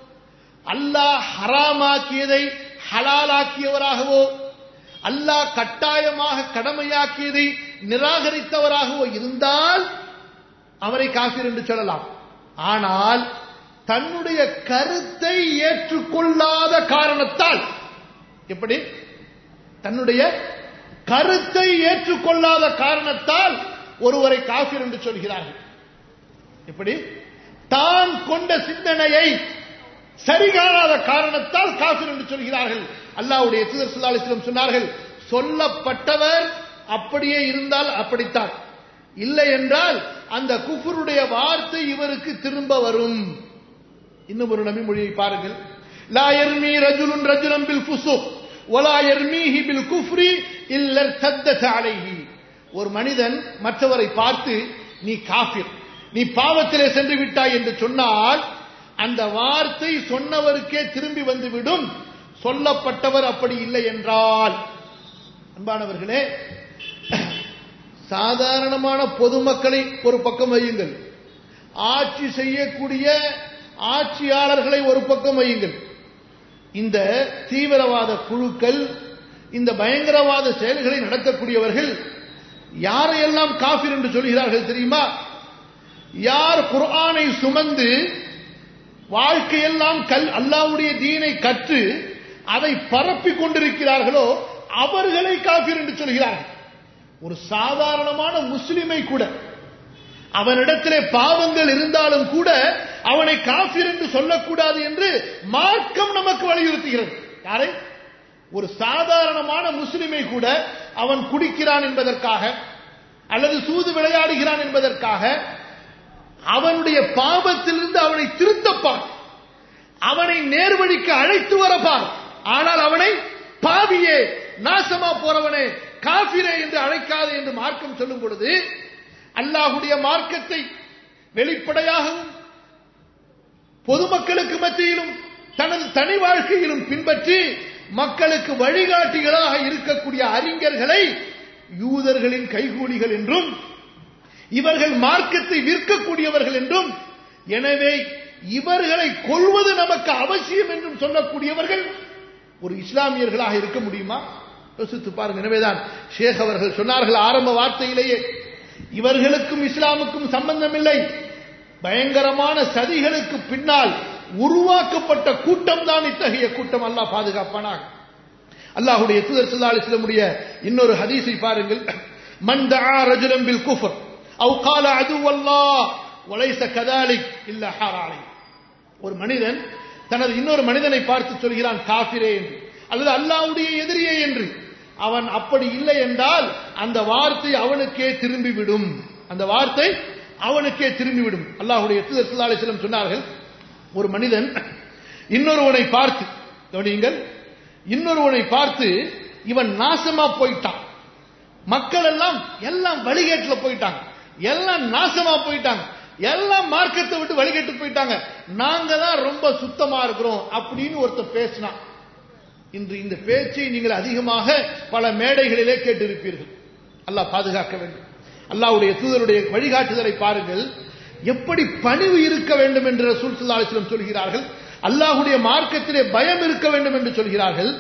A: அல்லாஹ் ஹராமாக்கியதை ஹலாலாக்கியவராகவோ, அல்லாஹ் கட்டாயமாக கடமையாக்கியதை நிராகரித்தவராகவோ இருந்தால் அவரை காஃபிர் என்று சொல்லலாம். ஆனால் தன்னுடைய கருத்தை ஏற்றுக்கொள்ளாத காரணத்தால், எப்படி? தன்னுடைய கருத்தை ஏற்றுக்கொள்ளாத காரணத்தால் ஒருவரை காஃபிர் என்று சொல்கிறார்கள். எப்படி? தான் கொண்ட சிந்தனையை சரிகாணாத காரணத்தால் காஃபிர் என்று சொல்கிறார்கள். அல்லாஹ்வுடைய தூதர் ஸல்லல்லாஹு அலைஹி வஸல்லம் சொன்னார்கள், சொல்லப்பட்டவர் அப்படியே இருந்தால் அப்படித்தான், இல்லை என்றால் அந்த குஃபருடைய வார்த்தை இவருக்கு திரும்ப வரும். இன்னும் ஒரு நபி மொழியை பாருங்கள். லா யர்மி ரஜுலுன் ரஜுலன் பில் ஃபுஸூக் வலா யர்மீஹி பில் குஃப்ரி இல்லா தத்தத அலைஹி. ஒரு மனிதன் மற்றவரை பார்த்து நீ காஃபிர், நீ பாவத்திலே சென்று விட்டாய் என்று சொன்னால் அந்த வார்த்தை சொன்னவருக்கே திரும்பி வந்துவிடும், சொல்லப்பட்டவர் அப்படி இல்லை என்றால். அன்பானவர்களே, சாதாரணமான பொதுமக்களை ஒரு பக்கம் வையுங்கள், ஆட்சி செய்யக்கூடிய ஆட்சியாளர்களை ஒரு பக்கம் வையுங்கள். இந்த தீவிரவாத குழுக்கள், இந்த பயங்கரவாத செயல்களை நடத்தக்கூடியவர்கள் யாரையெல்லாம் காஃபிர் என்று சொல்கிறார்கள் தெரியுமா? யார் குர்ஆனை சுமந்து வாழ்க்கையெல்லாம் அல்லாஹ்வுடைய தீனை கற்று அதை பரப்பிக் கொண்டிருக்கிறார்களோ அவர்களை காஃபிர் என்று சொல்கிறார்கள். ஒரு சாதாரணமான முஸ்லிமை கூட, அவனிடத்திலே பாவங்கள் இருந்தாலும் கூட அவனை காஃபிர் என்று சொல்லக்கூடாது என்று மார்க்கம் நமக்கு வலியுறுத்துகிறது. யாரை? ஒரு சாதாரணமான முஸ்லிமை கூட அவன் குடிக்கிறான் என்பதற்காக அல்லது சூது விளையாடுகிறான் என்பதற்காக அவனுடைய பாவத்திலிருந்து அவனை திருத்தப்பார், அவனை நேர்வழிக்கு அழைத்து வரப்பார். ஆனால் அவனை பாவியே, நாசமா போறவனே, காஃபிரே என்று அழைக்காது என்று மார்க்கம் சொல்லும் பொழுது அல்லாஹ்வுடைய மார்க்கத்தை வெளிப்படையாகவும் பொதுமக்களுக்கு மத்தியிலும் தனது தனி வாழ்க்கையிலும் பின்பற்றி மக்களுக்கு வழிகாட்டிகளாக இருக்கக்கூடிய அறிஞர்களை யூதர்களின் கைகூலிகள் என்றும் இவர்கள் மார்க்கத்தை விற்கக்கூடியவர்கள் என்றும், எனவே இவர்களை கொல்வது நமக்கு அவசியம் என்றும் சொல்லக்கூடியவர்கள் ஒரு இஸ்லாமியர்களாக இருக்க முடியுமா? யோசித்து பாருங்க. எனவேதான் ஷேக் அவர்கள் சொன்னார்கள் ஆரம்ப வார்த்தையிலேயே, இவர்களுக்கும் இஸ்லாமுக்கும் சம்பந்தம் இல்லை, பயங்கரமான சதிகளுக்கு பின்னால் உருவாக்கப்பட்ட கூட்டம் தான் இத்தகைய கூட்டம். அல்லாஹ் பாதுகாப்பானாக. அல்லாஹ்வுடைய தூதர் ஸல்லல்லாஹு அலைஹி வஸல்லம் இன்னொரு ஹதீஸை பாருங்கள். மன் தஆ ரஜுலன் பில் குஃப்ர் அவ் قال عدو الله وليس كذلك الا حار عليه. ஒரு மனிதன் தனது இன்னொரு மனிதனை பார்த்து சொல்கிறான் காஃபிரே என்று, அல்லது அல்லாஹ்வுடைய எதிரியே என்று. அவன் அப்படி இல்லை என்றால் அந்த வார்த்தை அவனுக்கே திரும்பிவிடும், அந்த வார்த்தை அவனுக்கே திரும்பிவிடும். அல்லாஹ்வுடைய தூதர் ஸல்லல்லாஹு அலைஹி வஸல்லம் சொன்னார்கள், ஒரு மனிதன் இன்னொருவனை பார்த்து, கவனியுங்கள், இன்னொருவனை பார்த்து இவன் நாசமா போயிட்டான், மக்கள் எல்லாம் வழிகேட்டுல போயிட்டாங்க, எல்லாம் நாசமா போயிட்டாங்க, எல்லாம் மார்க்கத்தை விட்டு வழிகேட்டு போயிட்டாங்க, நாங்க தான் ரொம்ப சுத்தமா இருக்கிறோம் அப்படின்னு ஒருத்தர் பேசினான். இன்று இந்த பேச்சை நீங்கள் அதிகமாக பல மேடைகளிலே கேட்டிருப்பீர்கள். அல்லாஹ் பாதுகாக்க வேண்டும். அல்லாஹ்வுடைய தூதருடைய வழிகாட்டுதலை பாருங்கள், எப்படி பணிவு இருக்க வேண்டும் என்று ரசூல் ஸல்லல்லாஹு அலைஹி வஸல்லம் சொல்கிறார்கள். அல்லாஹ்வுடைய மார்க்கத்திலே பயம் இருக்க வேண்டும் என்று சொல்கிறார்கள்.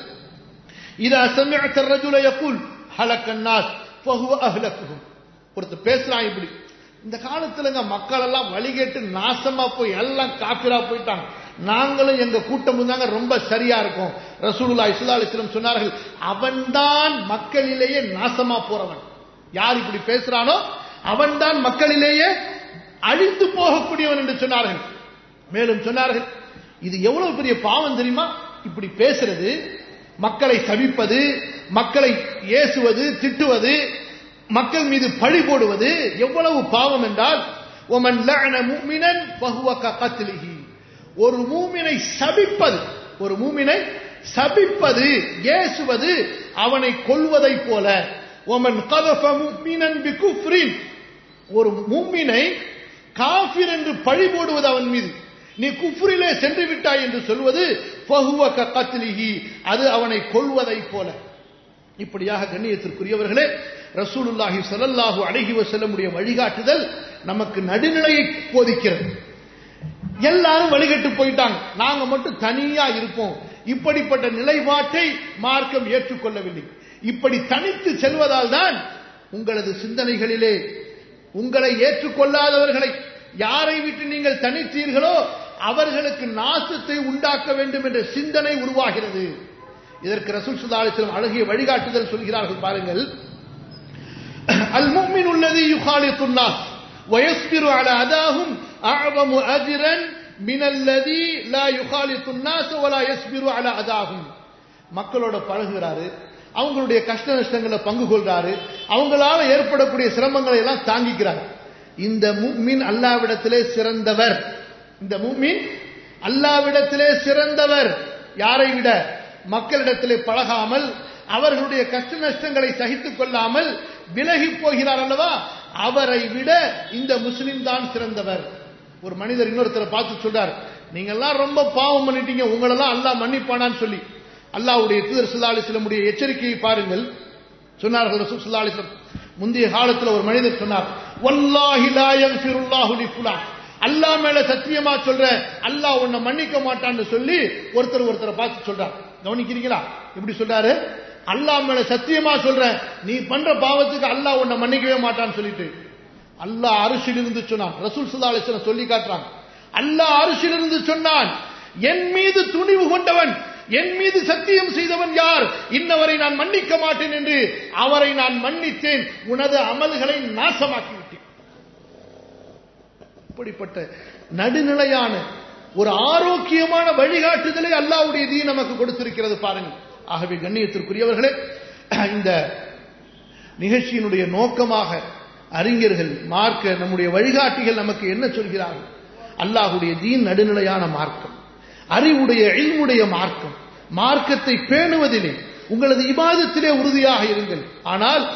A: இதா சமிஅத الرجل يقول هلك الناس فهو اهلكهم. ஒருத்தர் பேசுறான் இப்படி, இந்த காலத்துலங்க மக்கள் எல்லாம் வழிகேட்டு நாசமா போய் எல்லாம் காஃபிரா போயிட்டாங்க, நாங்களும் எங்க கூட்டமும் தாங்க ரொம்ப சரியா இருக்கும். ரசூலுல்லாஹி ஸல்லல்லாஹு அலைஹி வஸல்லம் சொன்னார்கள், அவன்தான் மக்களிலேயே நாசமா போறவன். யார் இப்படி பேசுறானோ அவன்தான் மக்களிலேயே அழிந்து போகக்கூடியவன் என்று சொன்னார்கள். மேலும் சொன்னார்கள், இது எவ்வளவு பெரிய பாவம் தெரியுமா? இப்படி பேசுறது, மக்களை சபிப்பது, மக்களை ஏசுவது, திட்டுவது, மக்கள் மீது பழி போடுவது எவ்வளவு பாவம் என்றால், ஒமன் லஅன முஃமினன் ஃபஹுவ ககத்லிஹி. ஒரு மூமினை சபிப்பது, ஒரு மூமினை சபிப்பது, ஏசுவது அவனை கொல்வதை போல. ஒமன் கதஃப முஃமினன் பிகுஃப்ரின். ஒரு மூமினை காஃபிர் என்று பழி போடுவது அவன் மீது, நீ குஃப்ரிலே சென்று விட்டாய் என்று சொல்வது, ஃபஹுவ ககத்லிஹி, அது அவனை கொல்வதை போல. இப்படியாக கண்ணியத்திற்குரியவர்களே, ரசூலுல்லாஹி ஸல்லல்லாஹு அலைஹி வஸல்லம் உடைய வழிகாட்டுதல் நமக்கு நடுநிலையை போதிக்கிறது. எல்லாரும் வழிகட்டு போயிட்டாங்க, நாங்க மட்டும் தனியா இருப்போம், இப்படிப்பட்ட நிலைப்பாட்டை மார்க்கம் ஏற்றுக்கொள்ளவில்லை. இப்படி தனித்து செல்வதால் தான் உங்களது சிந்தனைகளிலே உங்களை ஏற்றுக்கொள்ளாதவர்களை யாரை விட்டு நீங்கள் தனித்தீர்களோ அவர்களுக்கு நாசத்தை உண்டாக்க வேண்டும் என்ற சிந்தனை உருவாகிறது. இதற்கு ரசூல் ஸல்லல்லாஹு அலைஹி வஸல்லம் அழகிய வழிகாட்டுதல் சொல்கிறார்கள் பாருங்கள். அல் முஃமினு அல்லதி யுகாலித்து الناس ويصبر على أذاهم أعظم أجرا من الذي لا يخالط الناس ولا يصبر على أذاهم. மக்களோட பழகுகிறாரு, அவங்களுடைய கஷ்ட நஷ்டங்களை பங்கு கொள்றாரு, அவங்களால ஏற்படக்கூடிய சிரமங்களை எல்லாம் தாங்கிக்கிறார். இந்த முஃமின் அல்லாஹ்விடத்திலே சிறந்தவர். இந்த முஃமின் அல்லாஹ்விடத்திலே சிறந்தவர். யாரை விட? மக்களிடத்திலே பழகாமல், அவர்களுடைய கஷ்ட நஷ்டங்களை சகித்துக் கொள்ளாமல் விலகி போகிறார் அல்லவா, அவரை விட இந்த முஸ்லிம் தான் சிறந்தவர். ஒரு மனிதர் இன்னொருத்தரை பார்த்து சொல்றார், நீங்க எல்லாம் ரொம்ப பாவம் பண்ணிட்டீங்க, உங்களெல்லாம் அல்லாஹ் மன்னிப்பானான்னு சொல்லி. அல்லாஹ்வுடைய தூதர் ஸல்லல்லாஹு அலைஹி வஸல்லம் உடைய எச்சரிக்கையை பாருங்கள். சொன்னார்கள் ரசூல் ஸல்லல்லாஹு அலைஹி வஸல்லம், முந்தைய காலத்தில் ஒரு மனிதர் சொன்னார், வல்லாஹி லா யக்ஃபிருல்லாஹு லிஃபுலான், அல்லாஹ் மேல சத்தியமா சொல்றேன், அல்லாஹ் உன்னை மன்னிக்க மாட்டான்னு சொல்லி ஒருத்தரை பார்த்து சொல்றார். கவனிக்கிறீங்களா? எப்படி சொல்றாரு? அல்லாஹ் மேல சத்தியமா சொல்றேன், நீ பண்ற பாவத்துக்கு அல்லாஹ் உன்னை மன்னிக்கவே மாட்டான்னு சொல்லிட்டு அல்லாஹ் அரிசிலிருந்து சொன்னான். ரசூல் ஸல்லல்லாஹு அலைஹி வஸல்லம் சொல்லி காட்டுறாங்க, அல்லாஹ் அரிசிலிருந்து சொன்னான், என் மீது துணிவு கொண்டவன், என் மீது சத்தியம் செய்தவன் யார், இன்னவரை நான் மன்னிக்க மாட்டேன் என்று அவரை நான் மன்னித்தேன், உனது அமல்களை நாசமாக்கி விட்டேன். இப்படிப்பட்ட நடுநிலையான ஒரு ஆரோக்கியமான வழிகாட்டுதலை அல்லாஹ்வுடைய தீன் நமக்கு கொடுத்திருக்கிறது பாருங்கள். ஆகவே கண்ணியத்திற்குரியவர்களே, இந்த நிகழ்ச்சியினுடைய நோக்கமாக அறிஞர்கள், மார்க்க நம்முடைய வழிகாட்டிகள் நமக்கு என்ன சொல்கிறார்கள்? அல்லாஹ்வுடைய தீன் நடுநிலையான மார்க்கம், அறிவுடைய இல்முடைய மார்க்கம். மார்க்கத்தை பேணுவதிலே, உங்களது இபாதத்திலே உறுதியாக இருங்கள். ஆனால்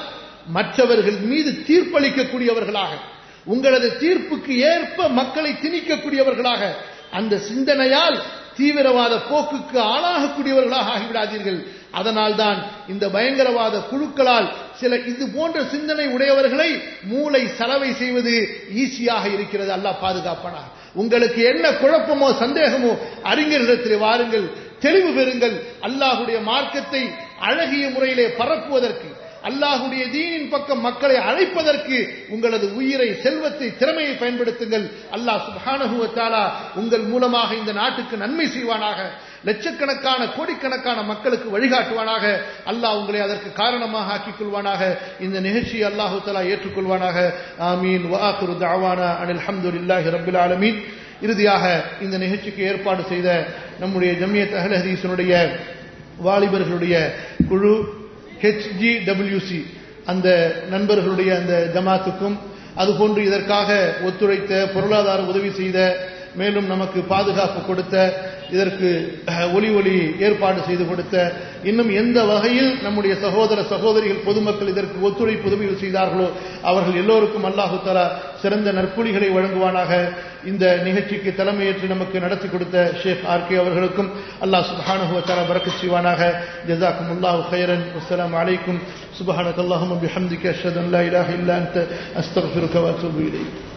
A: மற்றவர்கள் மீது தீர்ப்பளிக்கக்கூடியவர்களாக, உங்களது தீர்ப்புக்கு ஏற்ப மக்களை திணிக்கக்கூடியவர்களாக, அந்த சிந்தனையால் தீவிரவாத போக்குக்கு ஆளாகக்கூடியவர்களாக ஆகிவிடாதீர்கள். அதனால்தான் இந்த பயங்கரவாத குழுக்களால் சில இது போன்ற சிந்தனை உடையவர்களை மூளை சலவை செய்வது ஈஸியாக இருக்கிறது. அல்லாஹ் பாதுகாப்பானாக. உங்களுக்கு என்ன குழப்பமோ சந்தேகமோ அறிஞர்களிடத்தில் வாருங்கள், தெளிவு பெறுங்கள். அல்லாஹுடைய மார்க்கத்தை அழகிய முறையிலே பரப்புவதற்கு, அல்லாஹுடைய தீனின் பக்கம் மக்களை அழைப்பதற்கு உங்களது உயிரை, செல்வத்தை, திறமையை பயன்படுத்துங்கள். அல்லாஹ் சுப்ஹானஹு வ தஆலா உங்கள் மூலமாக இந்த நாட்டுக்கு நன்மை செய்வானாக. லட்சக்கணக்கான கோடிக்கணக்கான மக்களுக்கு வழிகாட்டுவானாக. அல்லாஹ் உங்களை அதற்கு காரணமாக ஆக்கிக் கொள்வானாக. இந்த நிகழ்ச்சியை அல்லாஹு தஆலா ஏற்றுக்கொள்வானாக. ஆமீன். வ ஆகிரு தஅவானா அனில் ஹம்துலில்லாஹி ரப்பில் ஆலமீன். இறுதியாக இந்த நிகழ்ச்சிக்கு ஏற்பாடு செய்த நம்முடைய ஜம்மியத் அஹ்லே ஹதீஸினுடைய வாலிபர்களுடைய குழு HGWC அந்த நண்பர்களுடைய அந்த ஜமாத்துக்கும், அதுபோன்று இதற்காக ஒத்துழைத்த, பொருளாதார உதவி செய்த, மேலும் நமக்கு பாதுகாப்பு கொடுத்த, இதற்கு ஒலி ஏற்பாடு செய்து கொடுத்த, இன்னும் எந்த வகையில் நம்முடைய சகோதர சகோதரிகள் பொதுமக்கள் இதற்கு ஒத்துழைப்பு உதவி செய்தார்களோ அவர்கள் எல்லோருக்கும் அல்லாஹு தஆலா சிறந்த நற்கூலிகளை வழங்குவானாக. இந்த நிகழ்ச்சிக்கு தலைமையேற்று நமக்கு நடத்தி கொடுத்த ஷேக் ஆர்கே அவர்களுக்கும் அல்லாஹ் சுப்ஹானஹு வ தஆலா பரக்கத் செய்வானாக. ஜஸாக்குமுல்லாஹு கைரன். அஸ்ஸலாமு அலைக்கும். சுப்ஹானக்கல்லாஹும்ம பிஹம்திக அஷ்ஹது அன் லா இலாஹா இல்லா அன்த அஸ்தக்ஃபிருக வ அத்தூபு இலைக்.